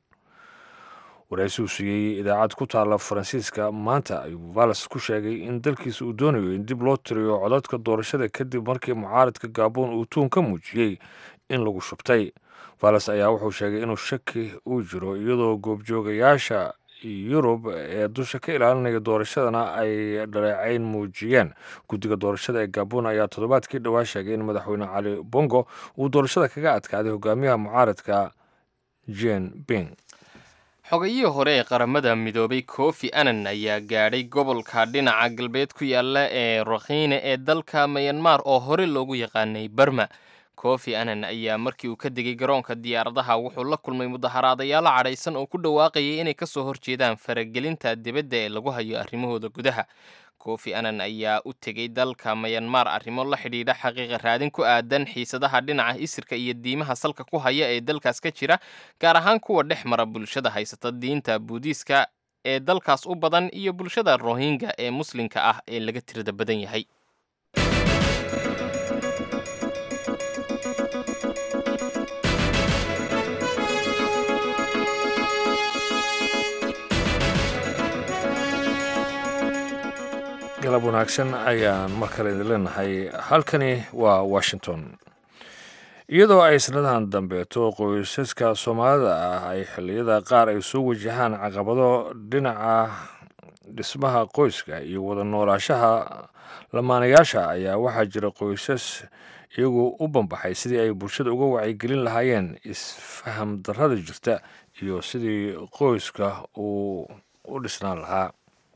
waraysigu siiyey idaacad ku taala Faransiiska maanta ayuu Valls ku sheegay in dalkiisa uu doonayo in dib loo tiriyo codadka doorashada kadib markii mucaaradka Gabon uu tuun ka muujiyey in lagu shubtay. Valls ayaa wuxuu sheegay inuu shaki uu jiro iyadoo goobjoogayaasha Yurub ee dusha ka ilaalinaya doorashadana ay dhaleecayn muujiyeen. guddiga doorashada ee Gabon ayaa toddobaadkii dhawaa sheegay in madaxweyne Cali Bongo uu doorashada kaga adkaaday hogaamiyaha mucaaradka Jean Ping. xogayihii hore ee qaramada midoobay Kofi Annan ayaa gaadhay gobolka dhinaca galbeed ku yaala ee Rakhine ee dalka Myanmar oo hore loogu yaqaanay Burma. Kofi Annan ayaa markii uu ka degay garoonka diyaaradaha wuxuu la kulmay mudaharaadayaal cadhaysan oo ku dhawaaqayay inay ka soo horjeedaan faragelinta dibadda ee lagu hayo arrimahooda gudaha. Kofi Annan ayaa u tegay dalka Myanmar arrimo la xidhiidha xaqiiqa raadin ku aadan xiisadaha dhinaca isirka iyo diimaha salka ku haya ee dalkaas ka jira gaar ahaan kuwa dhex mara bulshada haysata diinta Buudhiiska ee dalkaas u badan iyo bulshada Rohingya ee muslimka ah ee laga tirada badan yahay. galab wanaagsan ayaan mar kale idin leenahay halkani waa Washington. iyadoo ay sanadahan dambeeto qoysaska Soomaalida ah ay xilliyada qaar ay soo wajahaan caqabado dhinaca dhismaha qoyska iyo wada noolaanshaha lamaanayaasha ayaa waxaa jira qoysas iyagoo u banbaxay sidii ay bulshada uga wacyigelin lahaayeen isfaham darrada jirta iyo sidii qoyska uu u dhisnaan lahaa.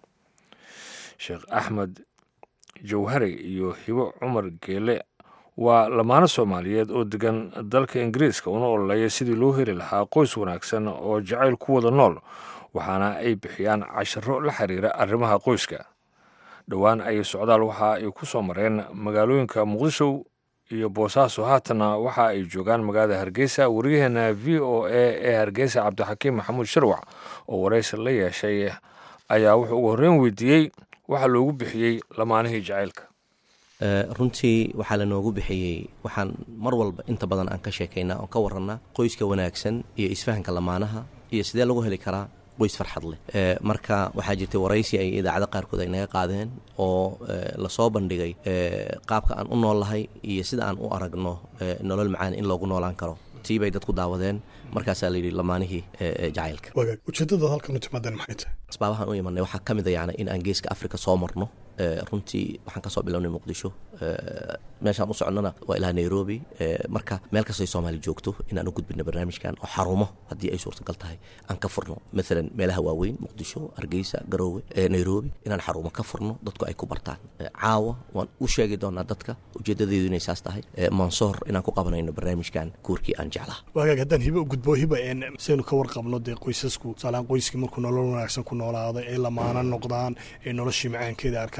Sheekh Axmed Jawhari iyo Hibo Cumar Geele waa lamaano Soomaaliyeed oo degan dalka Ingiriiska una ololeeya sidii loo heli lahaa qoys wanaagsan oo jacayl ku wada nool waxaana ay bixiyaan casharo la xiriira arrimaha qoyska. dhowaan ay socdaal waxa ay ku soo mareen magaalooyinka Muqdisho iyo Boosaaso haatana waxa ay joogaan magaalada Hargeysa. wariyaheena V O A ee Hargeysa Cabdixakiim Maxamuud Sharwac oo waraysi la yeeshay ayaa wuxuu ugu horreyn weydiiyey waxa loogu bixiyey lamaanihii jacaylka. runtii waxaa la noogu bixiyey waxaan mar walba inta badan aan ka sheekaynaa oo ka warrannaa qoyska wanaagsan iyo isfahanka lamaanaha iyo sidee lagu heli karaa qoys farxad leh. marka waxaa jirtay waraysi ay idaacada qaarkood ay naga qaadeen oo lasoo bandhigay qaabka aan u noolahay iyo sida aan u aragno nolol macaan in loogu noolaan karo. tii bay dadku daawadeen markaasaa layidhi lamaanihii jacaylka. ujeeddada halkan u timaadeen maxay tahay? asbaabahan u imanay waxaa ka mid a yani in aan geeska afrika soo marno. runtii waxaan ka soo bilownay muqdisho meeshaan u socnona waa ilaa nairobi. marka meel kastay soomaali joogto inaan u gudbino barnaamijkan oo xarumo haddii ay suurtagal tahay aan ka furno maalan meelaha waaweyn muqdisho, hargeysa, garoowe, nairobi inaan xarumo ka furno dadku ay ku bartaan. caawa waan u sheegi doonaa dadka ujeedadeedu inay saas tahay. mansoor inaan ku qabanayno barnaamijkan kuurkii aan jeclaha. waagaag haddaan hibo u gudbo hiba saynu ka warqabno dee qoysasku saalaan qoyskii markuu nolol wanaagsan ku noolaado ay lamaana noqdaan ay noloshii macaankeeda arkaan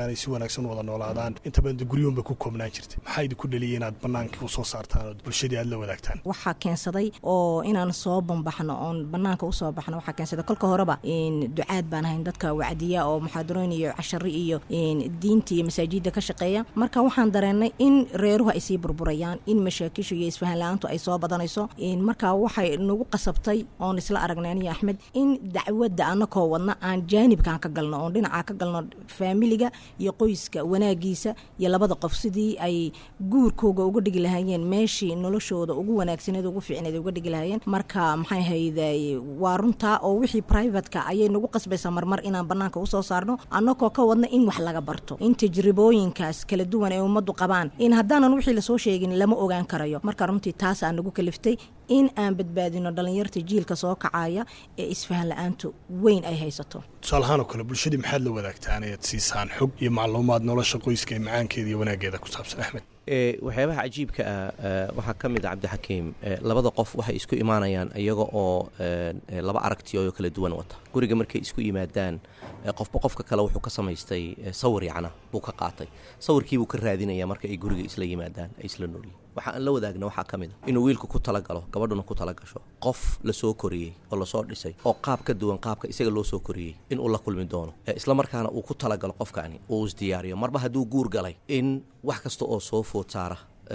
ay si wanaagsan wada noolaadaan inta badan guryoonba ku koobnaan jirtay maxaa idinku dhaliyay inaad bannaankii u soo saartaan oo bulshadii aad la wadaagtaan waxaa keensaday oo inaan soo banbaxno oon bannaanka u soo baxno waxaa keensaday kolka horeba in ducaad baan ahayn dadka wacdiya oo muxaadarooyin iyo cashari iyo diinta iyo masaajidda ka shaqeeya marka waxaan dareennay in reeruhu ay sii burburayaan in mashaakishu iyo isfahan la-aantu ay soo badanayso marka waxay nagu qasabtay oon isla aragnay aniyo axmed in dacwadda annakoo wadna aan jaanibkaan ka galno oon dhinacaa ka galno faamiliga iyo qoyska wanaagiisa iyo labada qof sidii ay guurkooga uga dhigi lahaayeen meeshii noloshooda ugu wanaagsaneed ugu fiicneed uga dhigi lahaayeen marka maxay hayday waa runtaa oo wixii privateka ayay nagu qasbaysaa marmar inaan bannaanka usoo saarno annakoo ka wadna in wax laga barto in tajribooyinkaas kala duwan ee ummaddu qabaan in haddaanan wixii lasoo sheegin lama ogaan karayo marka runtii taasaa nagu kaliftay in aan badbaadino dhallinyarta jiilka soo kacaya ee isfahan la-aantu weyn ay haysato tusaalahaan oo kale bulshadii maxaad la wadaagtaan ayaad siisaan xog iyo macluumaad nolosha qoyska ee macaankeeda iyo wanaaggeeda ku saabsan axmed waxyaabaha cajiibka ah waxaa ka mid a cabdixakiim labada qof waxay isku imaanayaan iyaga oo laba aragtiyo kala duwan wata guriga markay isku yimaadaan qofba qofka kale wuxuu ka samaystay sawir yacna buu ka qaatay sawirkiibuu ka raadinaya marka ay guriga isla yimaadaan ay isla noolyihin waxa aan la wadaagna waxaa ka mid a inuu wiilku ku talagalo gabadhuna ku talagasho qof la soo koriyey oo lasoo dhisay oo qaab ka duwan qaabka isaga loo soo koriyey inuu la kulmi doono isla markaana uu ku talagalo qofkaani uu isdiyaariyo marba hadduu guur galay in wax kasta oo soo food saara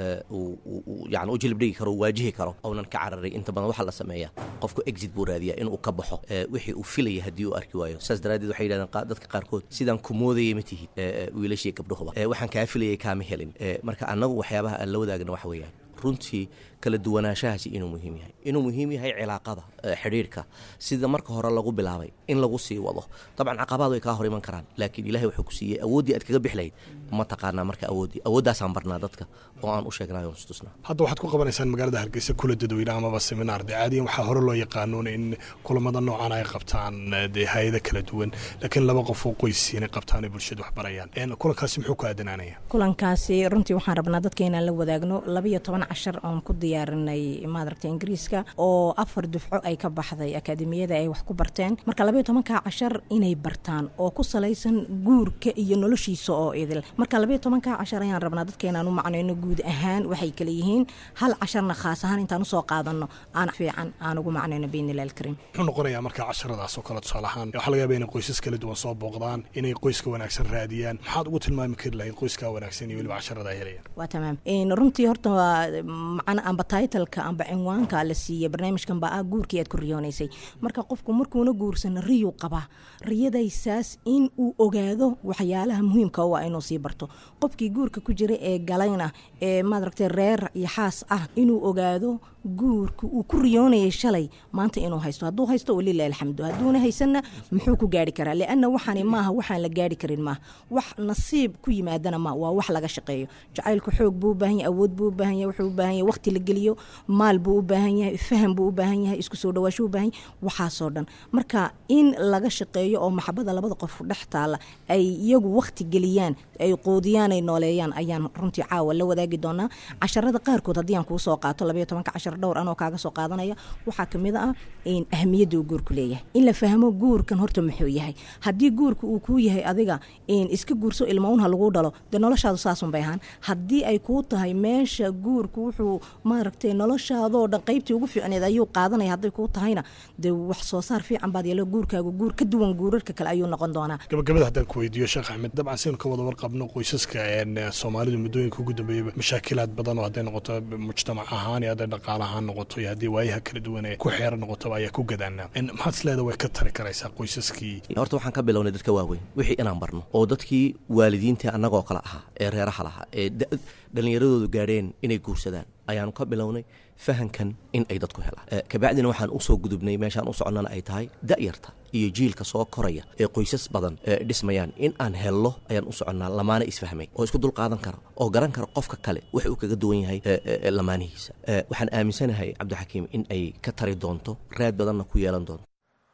yani u jilib dhigi karo u waajihi karo ounan ka cararay inta badan waxaa la sameeyaa qofku exit buu raadiyaa inuu ka baxo wixii uu filaya haddii uu arki waayo saas daraaddeed waxay yidhahdeen dadka qaarkood sidaan ku moodayay ma tihid wiilashii gabdhahuba waxaan kaa filayay kaama helin marka annagu waxyaabaha aan la wadaagna waxa weeyaan runtii kala duwanaanshahaasi inuu muhiim yahay inuu muhiim yahay cilaaqada xidhiirka sida marka hore lagu bilaabay in lagu sii wado dabcan caqabaad way kaa hor iman karaan laakiin ilaahay wuxuu ku siiyey awooddii aad kaga bixlayd ma taqaanaa marka awooddii awooddaasaan barnaa dadka oo aan u sheegnayo on istusnaa hadda waxaad ku qabanaysaan magaalada hargeysa kula dadweyne amaba seminaar dee caadiyan waxaa hore loo yaqaanoon in kulamada noocan ay qabtaan dee hay-ada kala duwan laakiin laba qof oo qoysiinay qabtaan ay bulshada wax barayaan kulankaasi muxuu ku aadanaanaya kulankaasi runtii waxaan rabnaa dadka inaan la wadaagno labiyo toban cashar oon ku diyaarinay maadaragta ingiriiska oo afar dufco ay ka baxday akaademiyada ay wax ku barteen marka labayo tobanka cashar inay bartaan oo ku salaysan guurka iyo noloshiisa oo idil marka labayo tobanka cashar ayaan rabnaa dadka inaan u macnayno guud ahaan waxay kala yihiin hal casharna khaas ahaan intaan usoo qaadano aan fiican aan ugu macnayno biidnillahi alkariim muxuu noqonayaa marka casharadaas oo kale tusaale ahaan waxaa laga yaabaa inay qoysas kala duwan soo booqdaan inay qoyska wanaagsan raadiyaan maxaad ugu tilmaami kari lahayd qoyskaa wanaagsan iyo weliba casharada ay helayaan waa tamaam runtii horta waa macna amba taitalka amba cinwaanka la siiyey barnaamijkan baa ah guurkii aad ku riyoonaysay marka qofku markuuna guursana riyuu qabaa riyadaysaas in uu ogaado waxyaalaha muhiimka u ah inuu sii barto qofkii guurka ku jira ee galayna ee maadaragtay reer iyo xaas ah inuu ogaado guurka uu ku riyoonayay shalay maanta inuu haysto hadduu haysto walilahi alxamdu hadduuna haysanna muxuu ku gaari karaa lianna waxaani maaha waxaan la gaari karin maaha wax nasiib ku yimaadana ma waa wax laga shaqeeyo jacaylku xoog buu u baahan yahay awood buu u baahan yahay wuxuu u baahan yahay waqti la geliyo maal buu u baahan yahay faham buu u baahan yahay isku soo dhawaasho u baahan yahay waxaasoo dhan marka in laga shaqeeyo oo maxabada labada qof dhex taala ay iyagu waqti geliyaan ay qoodiyaan ay nooleeyaan ayaan runtii caawa la wadaagi doonaa casharada qaarkood haddii aan kuu soo qaato labayo tobanka cashar dhowr anoo kaaga soo qaadanaya waxaa kamid ah in ahmiyadda uu guurku leeyahay in la fahmo guurkan horta muxuu yahay haddii guurka uu kuu yahay adiga in iska guurso ilmaunha lagu dhalo dee noloshaadu saasun bay ahaan haddii ay kuu tahay meesha guurku wuxuu maaragtay noloshaadoo dhan qaybtii ugu fiicneed ayuu qaadanaya hadday kuu tahayna dee wax soo saar fiican baad yeelo guurkaagu guur ka duwan guurarka kale ayuu noqon doonaa gabagabada haddaan ku weydiiyo sheekh axmed dabcan saynu ka wada warqabno qoysaska soomaalidu muddooyinka ugu dambeeyaba mashaakilaad badan oo hadday noqoto mujtamac ahaan iyo hadday dhaqaale ahaan noqoto iyo haddii waayaha kala duwan ee ku xeeran noqotaba ayaa ku gadaanaa maxaad isleeda way ka tari karaysaa qoysaskii horta waxaan ka bilownay dadka waaweyn wixii inaan barno oo dadkii waalidiinta annagoo kale ahaa ee reeraha lahaa ee dhallinyaradoodu gaadheen inay guursadaan ayaanu ka bilownay fahankan in ay dadku helaan kabacdina waxaan usoo gudubnay meeshaan u soconnana ay tahay da'yarta iyo jiilka soo koraya ee qoysas badan dhismayaan in aan hello ayaan u soconnaa lamaane isfahmay oo isku dulqaadan kara oo garan kara qofka kale wax uu kaga duwan yahay lamaanihiisa waxaan aaminsanahay cabdixakiim in ay ka tari doonto raad badanna ku yeelan doonto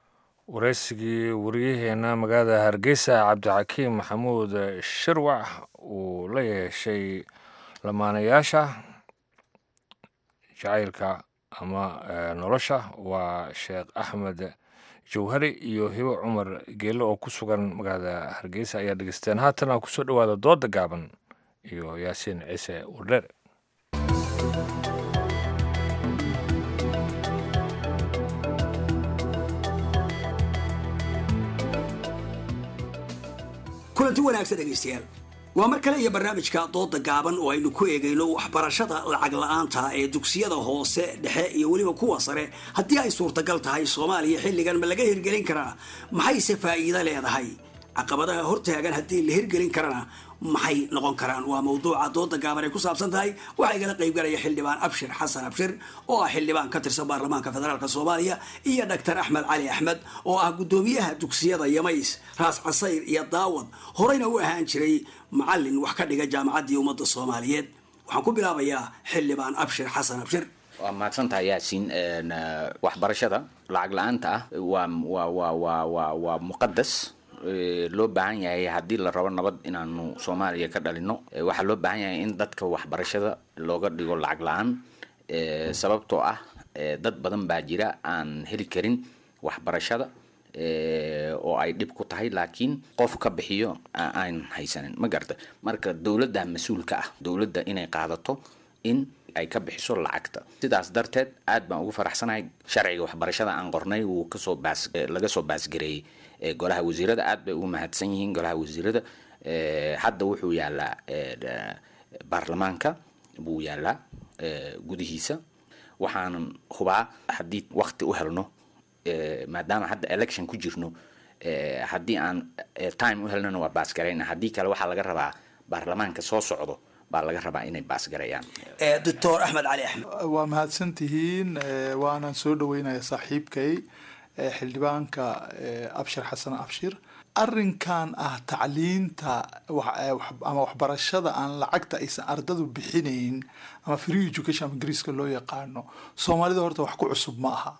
waraysigii wariyaheenna magaalada hargeysa cabdixakiim maxamuud shirwac uu la yeeshay lamaanayaasha jacaylka ama nolosha waa sheekh axmed jawhari iyo hibo cumar geelo oo ku sugan magaalada hargeysa ayaa dhegeysteen. haatana kusoo dhowaada dooda gaaban iyo yaasiin ciise wardheer. kulanti wanaagsan dhegaystayaal, waa mar kale iyo barnaamijka dooda gaaban oo aynu ku eegayno waxbarashada lacag la-aanta ee dugsiyada hoose dhexe iyo weliba kuwa sare haddii ay suurtagal tahay soomaaliya xilligan ma laga hirgelin karaa, maxayse faa'iido leedahay, caqabadaha hortaagan haddii la hirgelin karana maxay noqon karaan. waa mawduuca dooda gaaban ay ku saabsan tahay. waxaa igala qaybgalaya xildhibaan abshir xasan abshir oo ah xildhibaan ka tirsan baarlamaanka federaalk soomaaliya iyo doctor axmed cali axmed oo ah guddoomiyaha dugsiyada yamays, raas casayr iyo daawad, horeyna u ahaan jiray macalin wax ka dhiga jaamacaddii ummadda soomaaliyeed. waxaan ku bilaabayaa xildhibaan abshir xasan abshir. waa mahadsantahay yaasiin. waxbarashada lacag la-aanta ah waa waa waa waa waa waa muqadas loo baahan yahay haddii la rabo nabad inaanu soomaaliya ka dhalino. waxaa loo baahan yahay in dadka waxbarashada looga dhigo lacag la-aan, sababtoo ah dad badan baa jira aan heli karin waxbarashada oo ay dhib ku tahay, laakiin qof ka bixiyo aan haysanin, ma garata. marka dowladda mas-uulka ah, dowladda inay qaadato in ay ka bixiso lacagta. sidaas darteed aad baan ugu faraxsanahay sharciga waxbarashada aan qornay wuu kasoo baas laga soo baasgareeyey golaha wasiirada. aad bay ugu mahadsan yihiin golaha wasiirada. hadda wuxuu yaalaa baarlamaanka buu yaalaa gudihiisa. waxaanan hubaa haddii waqti u helno, maadaama hadda election ku jirno, haddii aan time u helnona waa baasgarayna, haddii kale waxaa laga rabaa baarlamaanka soo socdo baa laga rabaa inay baasgarayaan. doctor axmed cali axmed, waa mahadsantihiin. waanaan soo dhaweynaya saaxiibkay xildhibaanka abshir xasan abshir. arrinkan ah tacliinta ama waxbarashada aan lacagta aysan ardadu bixinayn ama free education ama ingiriiska loo yaqaano, soomaalida horta wax ku cusub ma aha.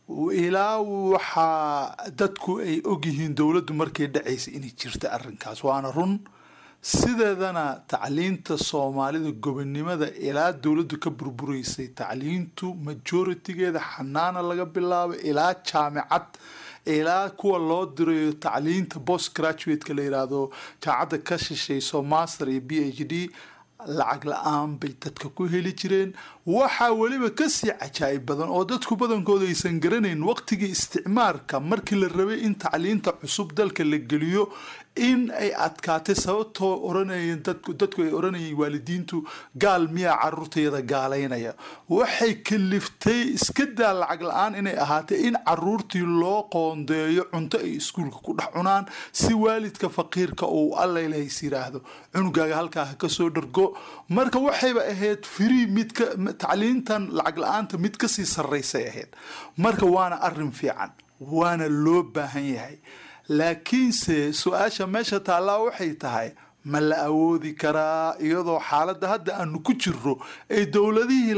ilaa waxaa dadku ay ogyihiin dowladdu markay dhacaysay inay jirta arrinkaas, waana run. sideedana tacliinta soomaalida gobonimada ilaa dowladdu ka burburaysay, tacliintu majoritigeeda xanaana laga bilaabo ilaa jaamicad, ilaa kuwa loo dirayo tacliinta post graduate-ka la yiraahdo, jaamacadda ka shishayso master iyo b h d, lacag la-aan bay dadka ku heli jireen. waxaa weliba kasii cajaa'ib badan oo dadku badankooda aysan garanayn, waqtigii isticmaarka markii la rabay in tacliinta cusub dalka la geliyo in ay adkaatay, sababtoo oranayeen dadku dadku ay oranayeen waalidiintu gaal miyaa caruurtayada gaalaynaya. waxay kaliftay iska daa lacag la-aan inay ahaatay in caruurtii loo qoondeeyo cunto ay iskuulka ku dhex cunaan, si waalidka faqiirka uu allailahays yiraahdo cunugaaga halkaa ha kasoo dhargo. marka waxayba ahayd free midka tacliintan lacag la-aanta mid kasii sarraysay ahayd. marka waana arrin fiican, waana loo baahan yahay. laakiinse su-aasha meesha taallaa waxay tahay, ma la awoodi karaa iyadoo xaaladda hadda aanu ku jirro ay dowladihii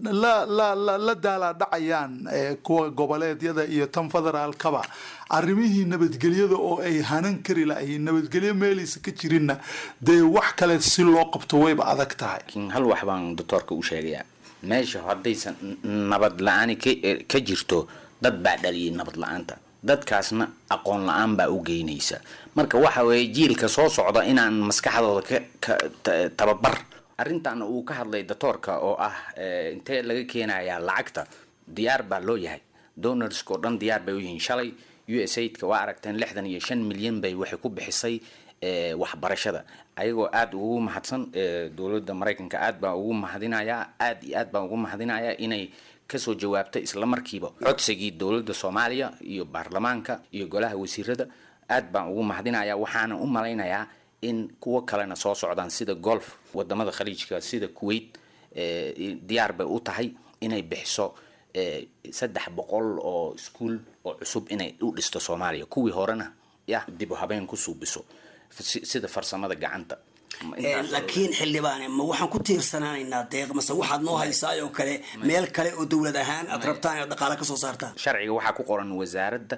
la daalaadhacayaan, kuwa goboleedyada iyo tan federaalkaba, arrimihii nabadgelyada oo ay hanan kari lahayn, nabadgelyo meelaysa ka jirinna dee wax kale si loo qabto wayba adag tahay. hal wax baan doctoorka u sheegayaa, meesha haddaysan nabad la-aani ka jirto, dad baa dhaliyay nabad la-aanta, dadkaasna aqoon la-aan baa u geynaysa. marka waxa weeye jiilka soo socda inaan maskaxdooda ka tababar. arrintaana uu ka hadlay doctoorka oo ah intee laga keenayaa lacagta, diyaar baa loo yahay. donorska oo dhan diyaar bay u yihiin. shalay u s aidka waa aragteen lixdan iyo shan milyan bay waxay ku bixisay waxbarashada, ayagoo aada ugu mahadsan. dowladda maraykanka aad baa ugu mahadinayaa, aad iyo aad baan ugu mahadinayaa inay kasoo jawaabtay isla markiiba codsigii dowladda soomaaliya iyo baarlamaanka iyo golaha wasiirada. aad baan ugu mahadinayaa. waxaana u malaynayaa in kuwo kalena soo socdaan sida golf, wadamada khaliijka sida kuwait diyaar bay u tahay inay bixiso saddex boqol oo iskuul oo cusub inay u dhisto soomaaliya. kuwii horena ya dib u habeen ku suubiso sida farsamada gacanta. laakiin xildhibaane, ma waxaan ku tiirsanaanaynaa deeq, mase waxaad noo haysaa oo kale meel kale oo dowlad ahaan aad rabtaan inaad dhaqaale kasoo saartaan? sharciga waxaa ku qoran wasaaradda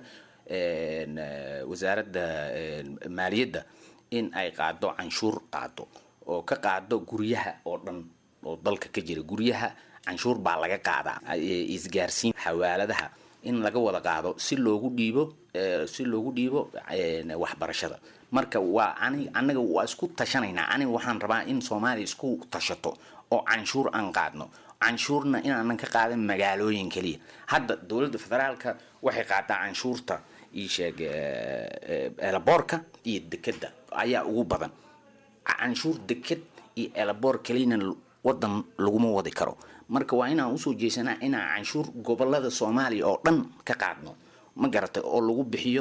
wasaaradda maaliyadda in ay qaado canshuur qaado oo ka qaado guryaha oo dhan oo dalka ka jira. guryaha canshuur baa laga qaadaa. isgaarsiin xawaaladaha in laga wada qaado si loogu dhiibo si loogu dhiibo waxbarashada. marka waa ani anaga waa isku tashanaynaa. aniga waxaan rabaa in Soomaaliya isku tashato oo canshuur aan qaadno. canshuurna inaanan ka qaadan magaalooyin kaliya. hadda dowladda federaalka waxay qaadaa canshuurta ii sheeg elaboorka iyo dekeda ayaa ugu badan. canshuur deked iyo elaboor kalina wadan laguma wadi karo. marka waa inaan usoo jeesanaa inaan canshuur gobolada Soomaaliya oo dhan ka qaadno ma garatay oo lagu bixiyo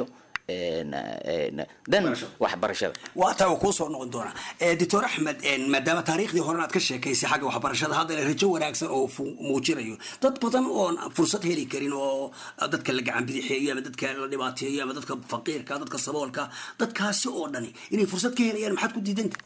dan waxbarashada. waa taa ku soo noqon doona Doctor Axmed maadaama taariikhdii hore aad ka sheekaysay xagga waxbarashada hadda rajo wanaagsan oo muujinayo dad badan oo fursad heli karin oo dadka la gacan bidixeeyo ama dadka la dhibaateeyo ama dadka faqiirka dadka saboolka dadkaasi oo dhani inay fursad ka helayaan maxaad ku diidanta?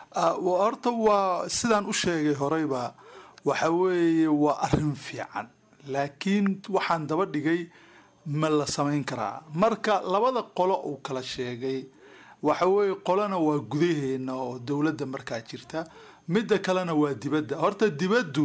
horta waa sidaan u sheegay horeyba waxa weeye waa arrin fiican laakiin waxaan daba dhigay ma la samayn karaa. marka labada qolo uu kala sheegay waxa weeye qolana waa gudaheena oo dowladda markaa jirta midda kalena waa dibadda. horta dibaddu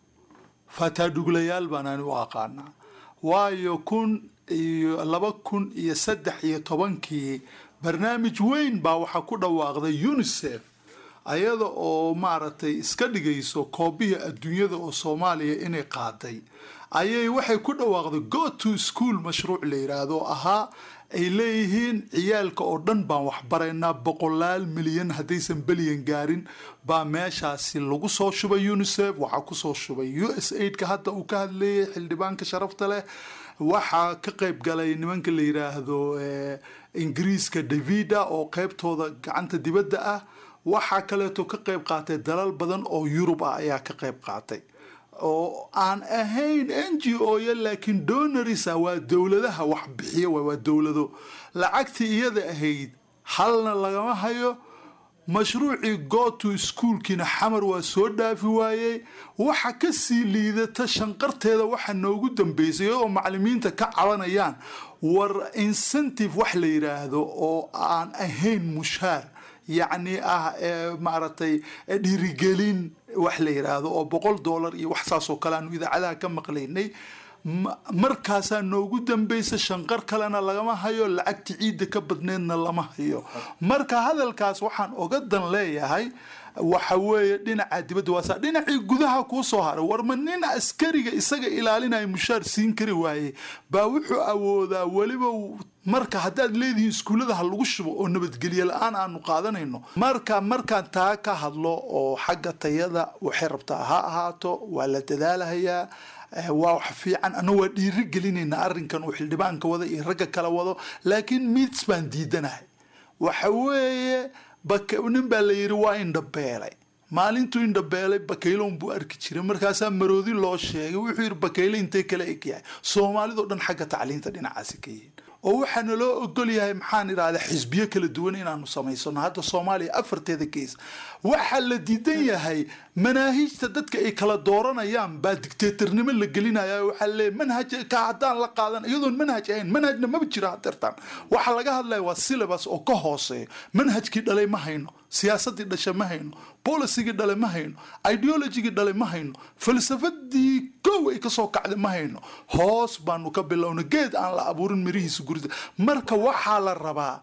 fataaduglayaal baan aan u aqaanaa waayo kun iyo laba kun iyo saddex iyo tobankii barnaamij weyn baa waxaa ku dhawaaqday UNICEF ayada oo maaragtay iska dhigayso koobihii adduunyada oo Soomaaliya inay qaaday ayay waxay ku dhawaaqday go to school mashruuc la yiraahdo ahaa ay leeyihiin ciyaalka oo dhan baan wax baraynaa boqolaal milyan haddaysan bilyan gaarin baa meeshaasi lagu soo shubay UNICEF waxaa ku soo shubay U S A I D ka hadda uu ka hadlayay xildhibaanka sharafta leh waxaa ka qayb galay nimanka la yiraahdo Ingiriiska Davida oo qaybtooda gacanta dibadda ah waxaa kaleeto ka qayb qaatay dalal badan oo Yurub ah ayaa ka qayb qaatay oo aan ahayn N G O ya laakiin donors waa dowladaha wax bixiya waa dowlado lacagtii iyada ahayd halna lagama hayo. mashruucii go to school kina xamar waa soo dhaafi waayay waxa ka sii liidata shanqarteeda waxa noogu dambeysay oo macallimiinta ka cabanayaan war incentive wax la yiraahdo oo aan ahayn mushaar يعني اه maaragtay dhiirigelin wax la yiraahdo oo boqol dollar iyo wax saas oo kale aan idaacadaha ka maqlaynay markaasaan noogu dambaysa shanqar kalena lagama hayo lacagta ciidda ka badneedna lama hayo. marka hadalkaas waxaan oga dan leeyahay waxa weeye dhinaca dibadda waa dhinacii gudaha ku soo haray war ma nin askariga isaga ilaalinaya mushaar siin kari waaye baa wuxuu awoodaa waliba marka haddaad leedihiin iskuullada ha lagu shubo oo nabadgelyo la-aan aanu qaadanayno marka markaan taa ka hadlo oo xagga tayada waxay rabtaa ha ahaato waa la dadaalahayaa waa wax fiican ana waa dhiiri gelinayna arrinkan uu xildhibaanka wada iyo ragga kala wado laakiin mids baan diidanahay waxa weeye nin baa la yiri waa indhabeelay maalintuu indhabeelay bakayloon buu arki jiray markaasaa maroodi loo sheegay wuxuu yiri bakayle intee kala eg yahay Soomaalida dhan xagga tacliinta dhinacaasi ka yihiin oo waxaan loo ogol yahay maxaan iraahdaa xisbiyo kala duwan inaanu samaysano hadda Soomaaliya afarteeda kees waxa la diidan yahay manaahijta dadka ay kala dooranayaan baa dictatornimo la gelinayaa waxa la manhaj ka hadaan la qaadan iyadoo manhaj ahayn manhajna ma jira tartan waxa laga hadlayaa waa syllabus oo ka hooseeyo manhajkii dhalay ma hayno siyaasadii dhashay ma hayno policy-gii dhalay ma hayno ideology-gii dhalay ma hayno falsafadii kow ay ka soo kacday ma hayno hoos baanu ka bilownay geed aan la abuurin mirihiisa gurida marka waxaa la rabaa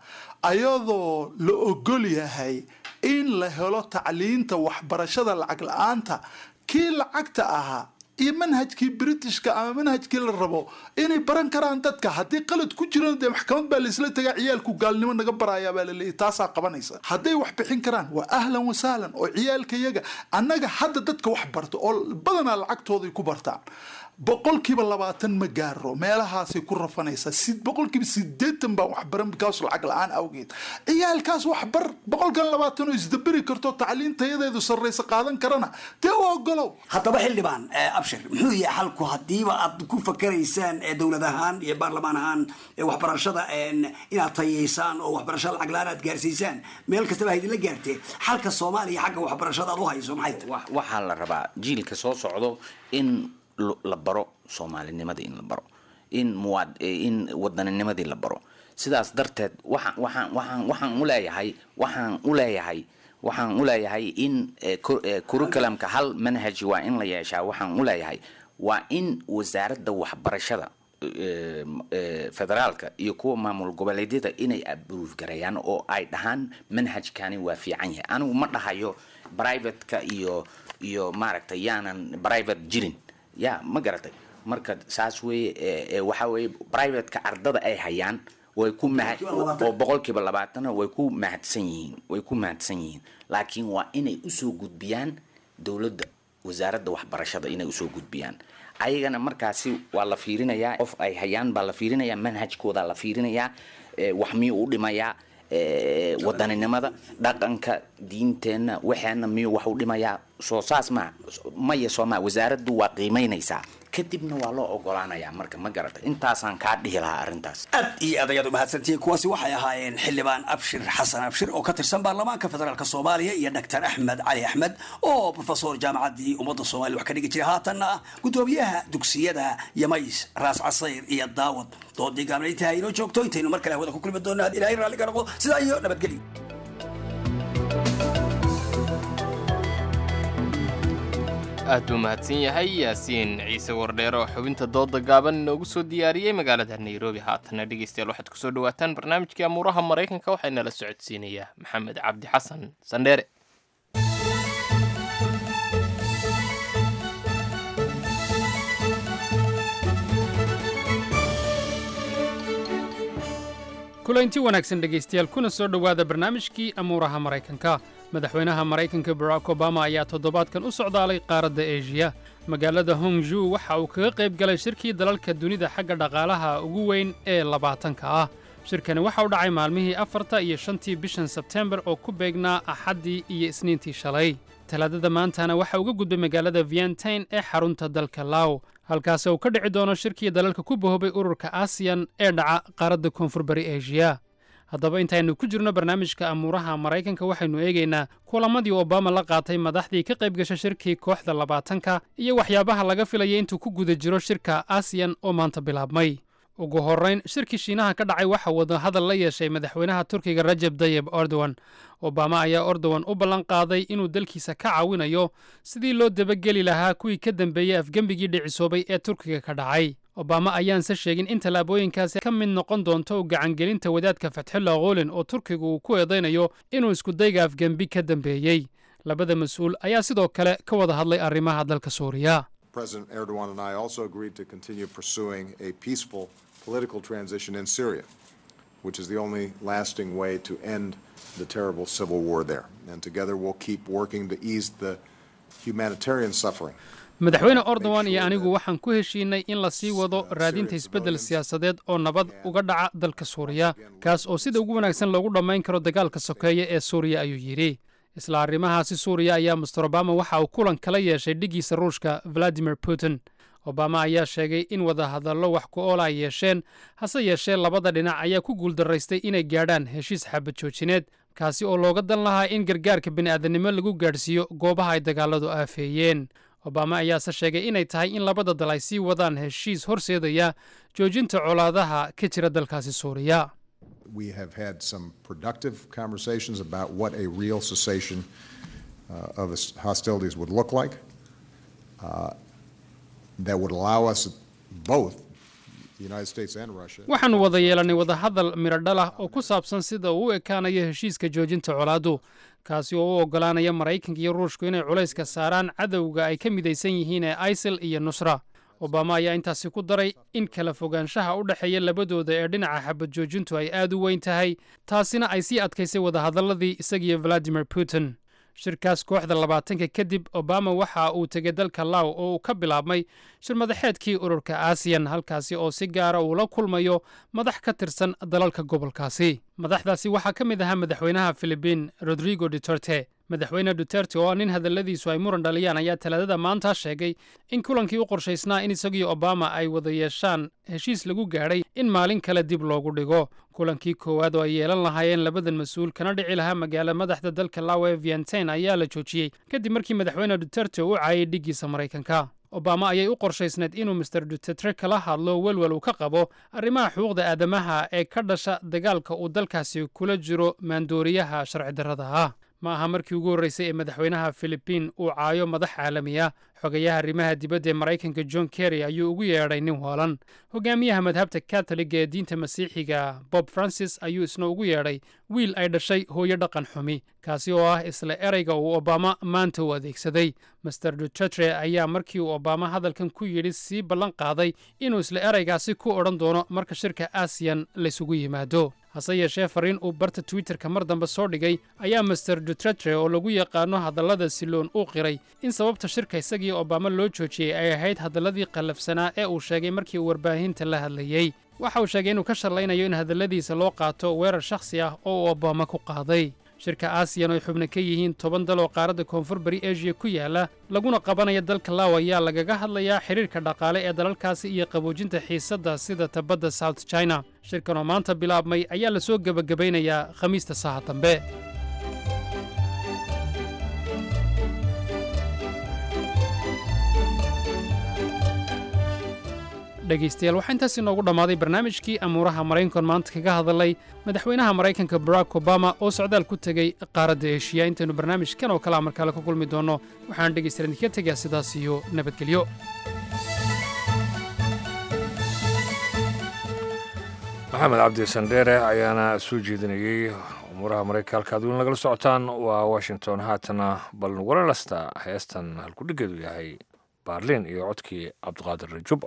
ayadoo la ogol yahay in la helo tacliinta waxbarashada lacag la-aanta kii lacagta ahaa iyo manhajkii Britishka ama manhajkii la rabo inay baran karaan dadka haddii qalad ku jiraan dee maxkamad baa la isla tagaa ciyaalku gaalnimo naga barayaa baa la leeyahay taasaa qabanaysa hadday wax bixin karaan waa ahlan wa sahlan oo ciyaalka iyaga annaga hadda dadka wax barto oo badanaa lacagtooday ku bartaan boqolkiiba labaatan ma gaaro meelahaasay ku rafanaysaa sid boqolkiiba sideetan baa wax baran kaas lacag la-aan awgeed ciyaalkaas wax bar boqolkan labaatan oo isdabiri karto tacliintayadeedu sarreysa qaadan karana dee u ogolow. haddaba xildhibaan abshir muxuu yahay xalku haddiiba aad ku fakaraysaan dowlad ahaan iyo baarlamaan ahaan waxbarashada inaad tayeysaan oo waxbarashada lacag la-aan aad gaarsiisaan meel kastaba haydin la gaartee xalka Soomaaliya xagga waxbarashada aad u hayso maxay tahay? waxaa la rabaa jiilka soo socdo in la baro Soomaalinimada in la baro in muwaad in wadannimada la baro sidaas darteed waxaan waxaan waxaan waxaan u leeyahay waxaan u leeyahay waxaan u leeyahay in curriculumka hal manhaj waa in la yeeshaa waxaan u leeyahay waa in wasaaradda waxbarashada federaalka iyo kuwa maamul goboleedyada inay approve gareeyaan oo ay dhahaan manhajkani waa fiican yahay. anigu ma dhahayo privateka iyo iyo maaragtay yaanan private jirin ya ma garatay. marka saas weeye waxa weeye privateka ardada ay hayaan way ku mahad oo boqolkiiba labaatan way ku mahadsan yihiin way ku mahadsan yihiin laakiin waa inay u soo gudbiyaan dawladda wasaaradda waxbarashada inay u soo gudbiyaan ayagana markaasi waa la fiirinayaa qof ay hayaan baa la fiirinayaa manhajkooda la fiirinayaa wax miyuu u dhimayaa wadaninimada dhaqanka diinteena waxaana miyuu wax u dhimayaa soo saas ma maya soo ma wasaaraddu waa qiimeynaysaa kadibna waa loo ogolaanayaa. marka ma garata intaasaan kaa dhihi lahaa arrintaas. aad iyo aad ayaad u mahadsantihiin. kuwaasi waxay ahaayeen xildhibaan abshir xasan abshir oo ka tirsan baarlamaanka federaalk soomaaliya iyo doctor axmed cali axmed oo professor jaamacaddii ummadda soomaaliya wax ka dhigi jiray haatanna ah gudoomiyaha dugsiyada yamays raas casayr iyo daawad. doodii gaabna intahay inoo joogto intaynu mar kale hawada ku kulmi doonno had ilaahay raalli ka noqdo sidaa iyo nabadgelyo. aad buu mahadsan yahay yaasiin ciise wardheer oo xubinta dooda gaaban inoogu soo diyaariyey magaalada nairobi. haatana dhegeystayaal waxaad kusoo dhawaataan barnaamijkii amuuraha maraykanka waxayna la socodsiinayaa maxamed cabdi xasan sandheere. kulanti wanaagsan dhegaystayaal kuna soo dhowaada barnaamijkii amuuraha maraykanka. madaxweynaha maraykanka barack obama ayaa toddobaadkan u socdaalay qaaradda eeshiya. magaalada hongju waxa uu kaga qayb galay shirkii dalalka dunida xagga dhaqaalaha ugu weyn ee labaatanka ah. shirkani waxa u dhacay maalmihii afarta iyo shantii bishan sebtembar oo ku beegnaa axaddii iyo isniintii shalay. talaadada maantana waxa uga gudbay magaalada vientiane ee xarunta dalka law halkaas uu ka dhici doono shirkii dalalka ku bahoobay ururka aasiyan ee dhaca qaaradda koonfur bari eeshiya. haddaba intaynu ku jirno barnaamijka amuuraha maraykanka waxaynu eegaynaa kulamadii obama la qaatay madaxdii ka qayb gasha shirkii kooxda labaatanka iyo waxyaabaha laga filayay intuu ku guda jiro shirka aasiyan oo maanta bilaabmay. ugu horrayn shirkii shiinaha ka dhacay waxa wada hadal la yeeshay madaxweynaha turkiga rajab tayyib erdogan. obama ayaa erdogan u ballan qaaday inuu dalkiisa ka caawinayo sidii loo dabageli lahaa kuwii ka dambeeyey afgembigii dhicisoobay ee turkiga ka dhacay. obama ayaanse sheegin in tallaabooyinkaasi ka mid noqon doonto gacangelinta wadaadka fatxullah gholin oo turkigu uu ku eedaynayo inuu iskudayga afgembi ka dambeeyey. labada mas-uul ayaa sidoo kale ka wada hadlay arrimaha dalka suuriya. President Erdogan and I also agreed to continue pursuing a peaceful political transition in Syria, which is the only lasting way to end the terrible civil war there. And together we'll keep working to ease the humanitarian suffering. madaxweyne erdogan iyo anigu waxaan ku heshiinay in la sii wado raadinta isbeddel siyaasadeed oo nabad uga dhaca dalka suuriya kaas oo sida ugu wanaagsan loogu dhammayn karo dagaalka sokeeye ee suuriya ayuu yidhi. isla arrimahaasi suuriya ayaa mister obama waxa uu kulan kala yeeshay dhiggiisa ruushka valadimir putin. obama ayaa sheegay in wadahadallo wax ku ool ay yeesheen hase yeeshee labada dhinac ayaa ku guuldaraystay inay gaadhaan heshiis xabad joojineed kaasi oo looga dan lahaa in gargaarka bini'aadanimo lagu gaadhsiiyo goobaha ay dagaaladu aafeeyeen. obama ayaase sheegay inay tahay in labada dal ay sii wadaan heshiis horseedaya joojinta colaadaha ka jira dalkaasi suuriya. We have had some productive conversations about what a real cessation uh, of hostilities would look like uh, that would allow us both, the United States and Russia. waxaanu wada yeelanay wadahadal miradhal ah oo ku saabsan sida uu u ekaanayo heshiiska joojinta colaadu kaasi oo u oggolaanaya maraykanka iyo ruushku inay culayska saaraan cadowga ay ka midaysan yihiin ee isil iyo nusra. obama ayaa intaasi ku daray in kala fogaanshaha u dhexeeya labadooda ee dhinaca xabad joojintu ay aad u weyn tahay taasina ay sii adkaysay wadahadalladii isagiyo valadimir putin. shirkaas kooxda labaatanka kadib obama waxa uu tegey dalka law oo uu ka bilaabmay shir madaxeedkii ururka aasiyan halkaasi oo si gaara uu la kulmayo madax ka tirsan dalalka gobolkaasi. madaxdaasi waxaa ka mid ahaa madaxweynaha filibiin rodrigo duterte. madaxweyne duterte oo nin hadalladiisu ay muran dhaliyaan ayaa talaadada maanta sheegay in kulankii u qorshaysnaa in isagiyo obama ay wada yeeshaan heshiis lagu gaadhay in maalin kale dib loogu dhigo. kulankii koowaad oo ay yeelan lahaayeen labadan mas-uul kana dhici lahaa magaala madaxda dalka law ee vientiane ayaa la joojiyey kadib markii madaxweyne duterte u caayay dhiggiisa maraykanka. obama ayay u qorshaysneed inuu mister duterte kala hadlo welwel uu ka qabo arrimaha xuquuqda aadamaha ee ka dhasha dagaalka uu dalkaasi kula jiro maandooriyaha sharci darrada ah. ma aha markii ugu horreysay ee madaxweynaha filibiin uu caayo madax caalami ah. xogayaha arrimaha dibadda ee maraykanka john kerry ayuu ugu yeedhay nin waalan. hogaamiyaha madhabta katoliga ee diinta masiixiga bob francis ayuu isna ugu yeedhay wiil ay dhashay hooyo dhaqan xumi, kaasi oo ah isla ereyga uu obama maanta u adeegsaday. master duterte ayaa markii uu obama hadalkan ku yidhi sii ballan qaaday inuu isla ereygaasi ku odhan doono marka shirka aasiyan laysugu yimaado. hase yeeshee fariin uu barta twitterka mar dambe soo dhigay ayaa master duterte oo lagu yaqaano hadallada siloon uu qiray in sababta shirka isagii obama loo joojiyey ay ahayd hadalladii qallafsanaa ee uu sheegay markii uu warbaahinta la hadlayey. waxa uu sheegay inuu ka shallaynayo in hadalladiisa loo qaato weerar shakhsi ah oo uu obama ku qaaday. shirka aasiyan oo ay xubno ka yihiin toban dal oo qaaradda koonfur bari asia ku yaala laguna qabanaya dalka law ayaa lagaga hadlayaa xidhiirka dhaqaale ee dalalkaasi iyo qaboojinta xiisadda sida tabadda south china. shirkan oo maanta bilaabmay ayaa la soo gebagabaynayaa khamiista saha dambe. dhegaystayaal waxaa intaas inoogu dhammaaday barnaamijkii amuuraha maraykankan maanta kaga hadalay madaxweynaha maraykanka barack obama oo socdaal ku tegey qaaradda eshiya. intaynu barnaamijkan oo kalea markale ku kulmi doonno waxaan dhegaystayaal idinka tegaa sidaas iyo nabadgelyo. maxamed cabdi sandheere ayaana soo jeedinayey umuuraha maraykanka halkaad weli nagala socotaan waa washington. haatana bal nagula lasta heestan halkudhigeedu yahay baarliin iyo codkii cabdiqaadir rajub.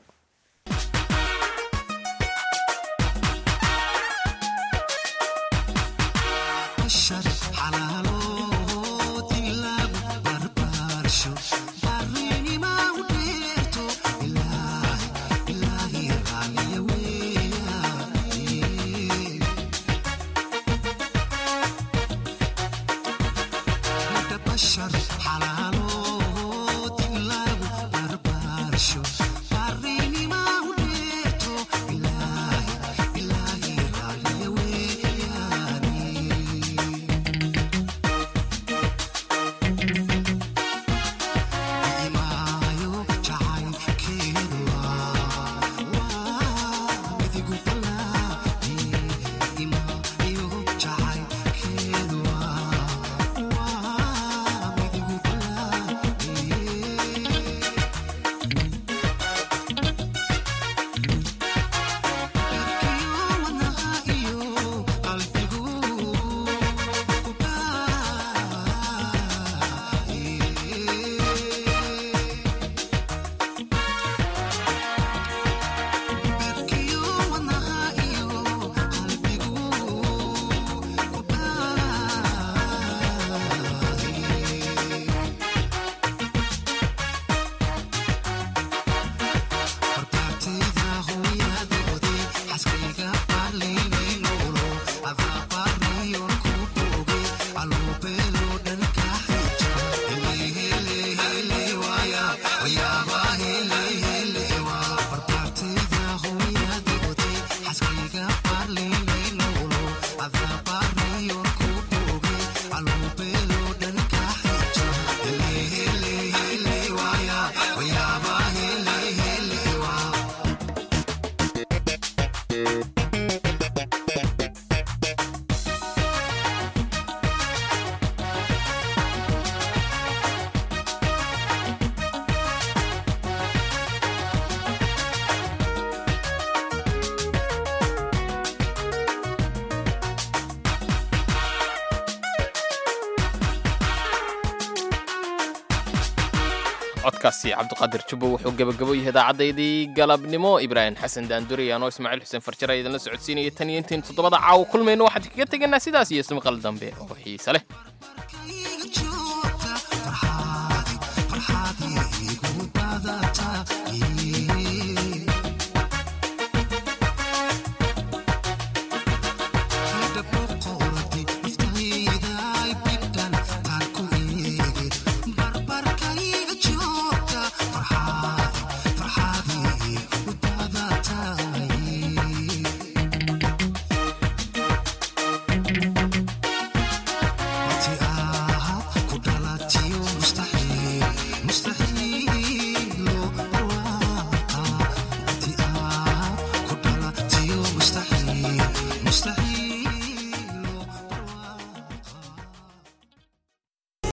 codkaasi cabdiqaadir jubbo wuxuu gebagabo yahay idaacaddaydii galabnimo. ibraahim xasan daanduriyaan oo ismaaciil xuseen farjara idinla socodsiinaya tan iyo intayn toddobada caawa kulmayno waxaan kaga tegaynaa sidaas iyo ismaqal dambe oo xiise leh.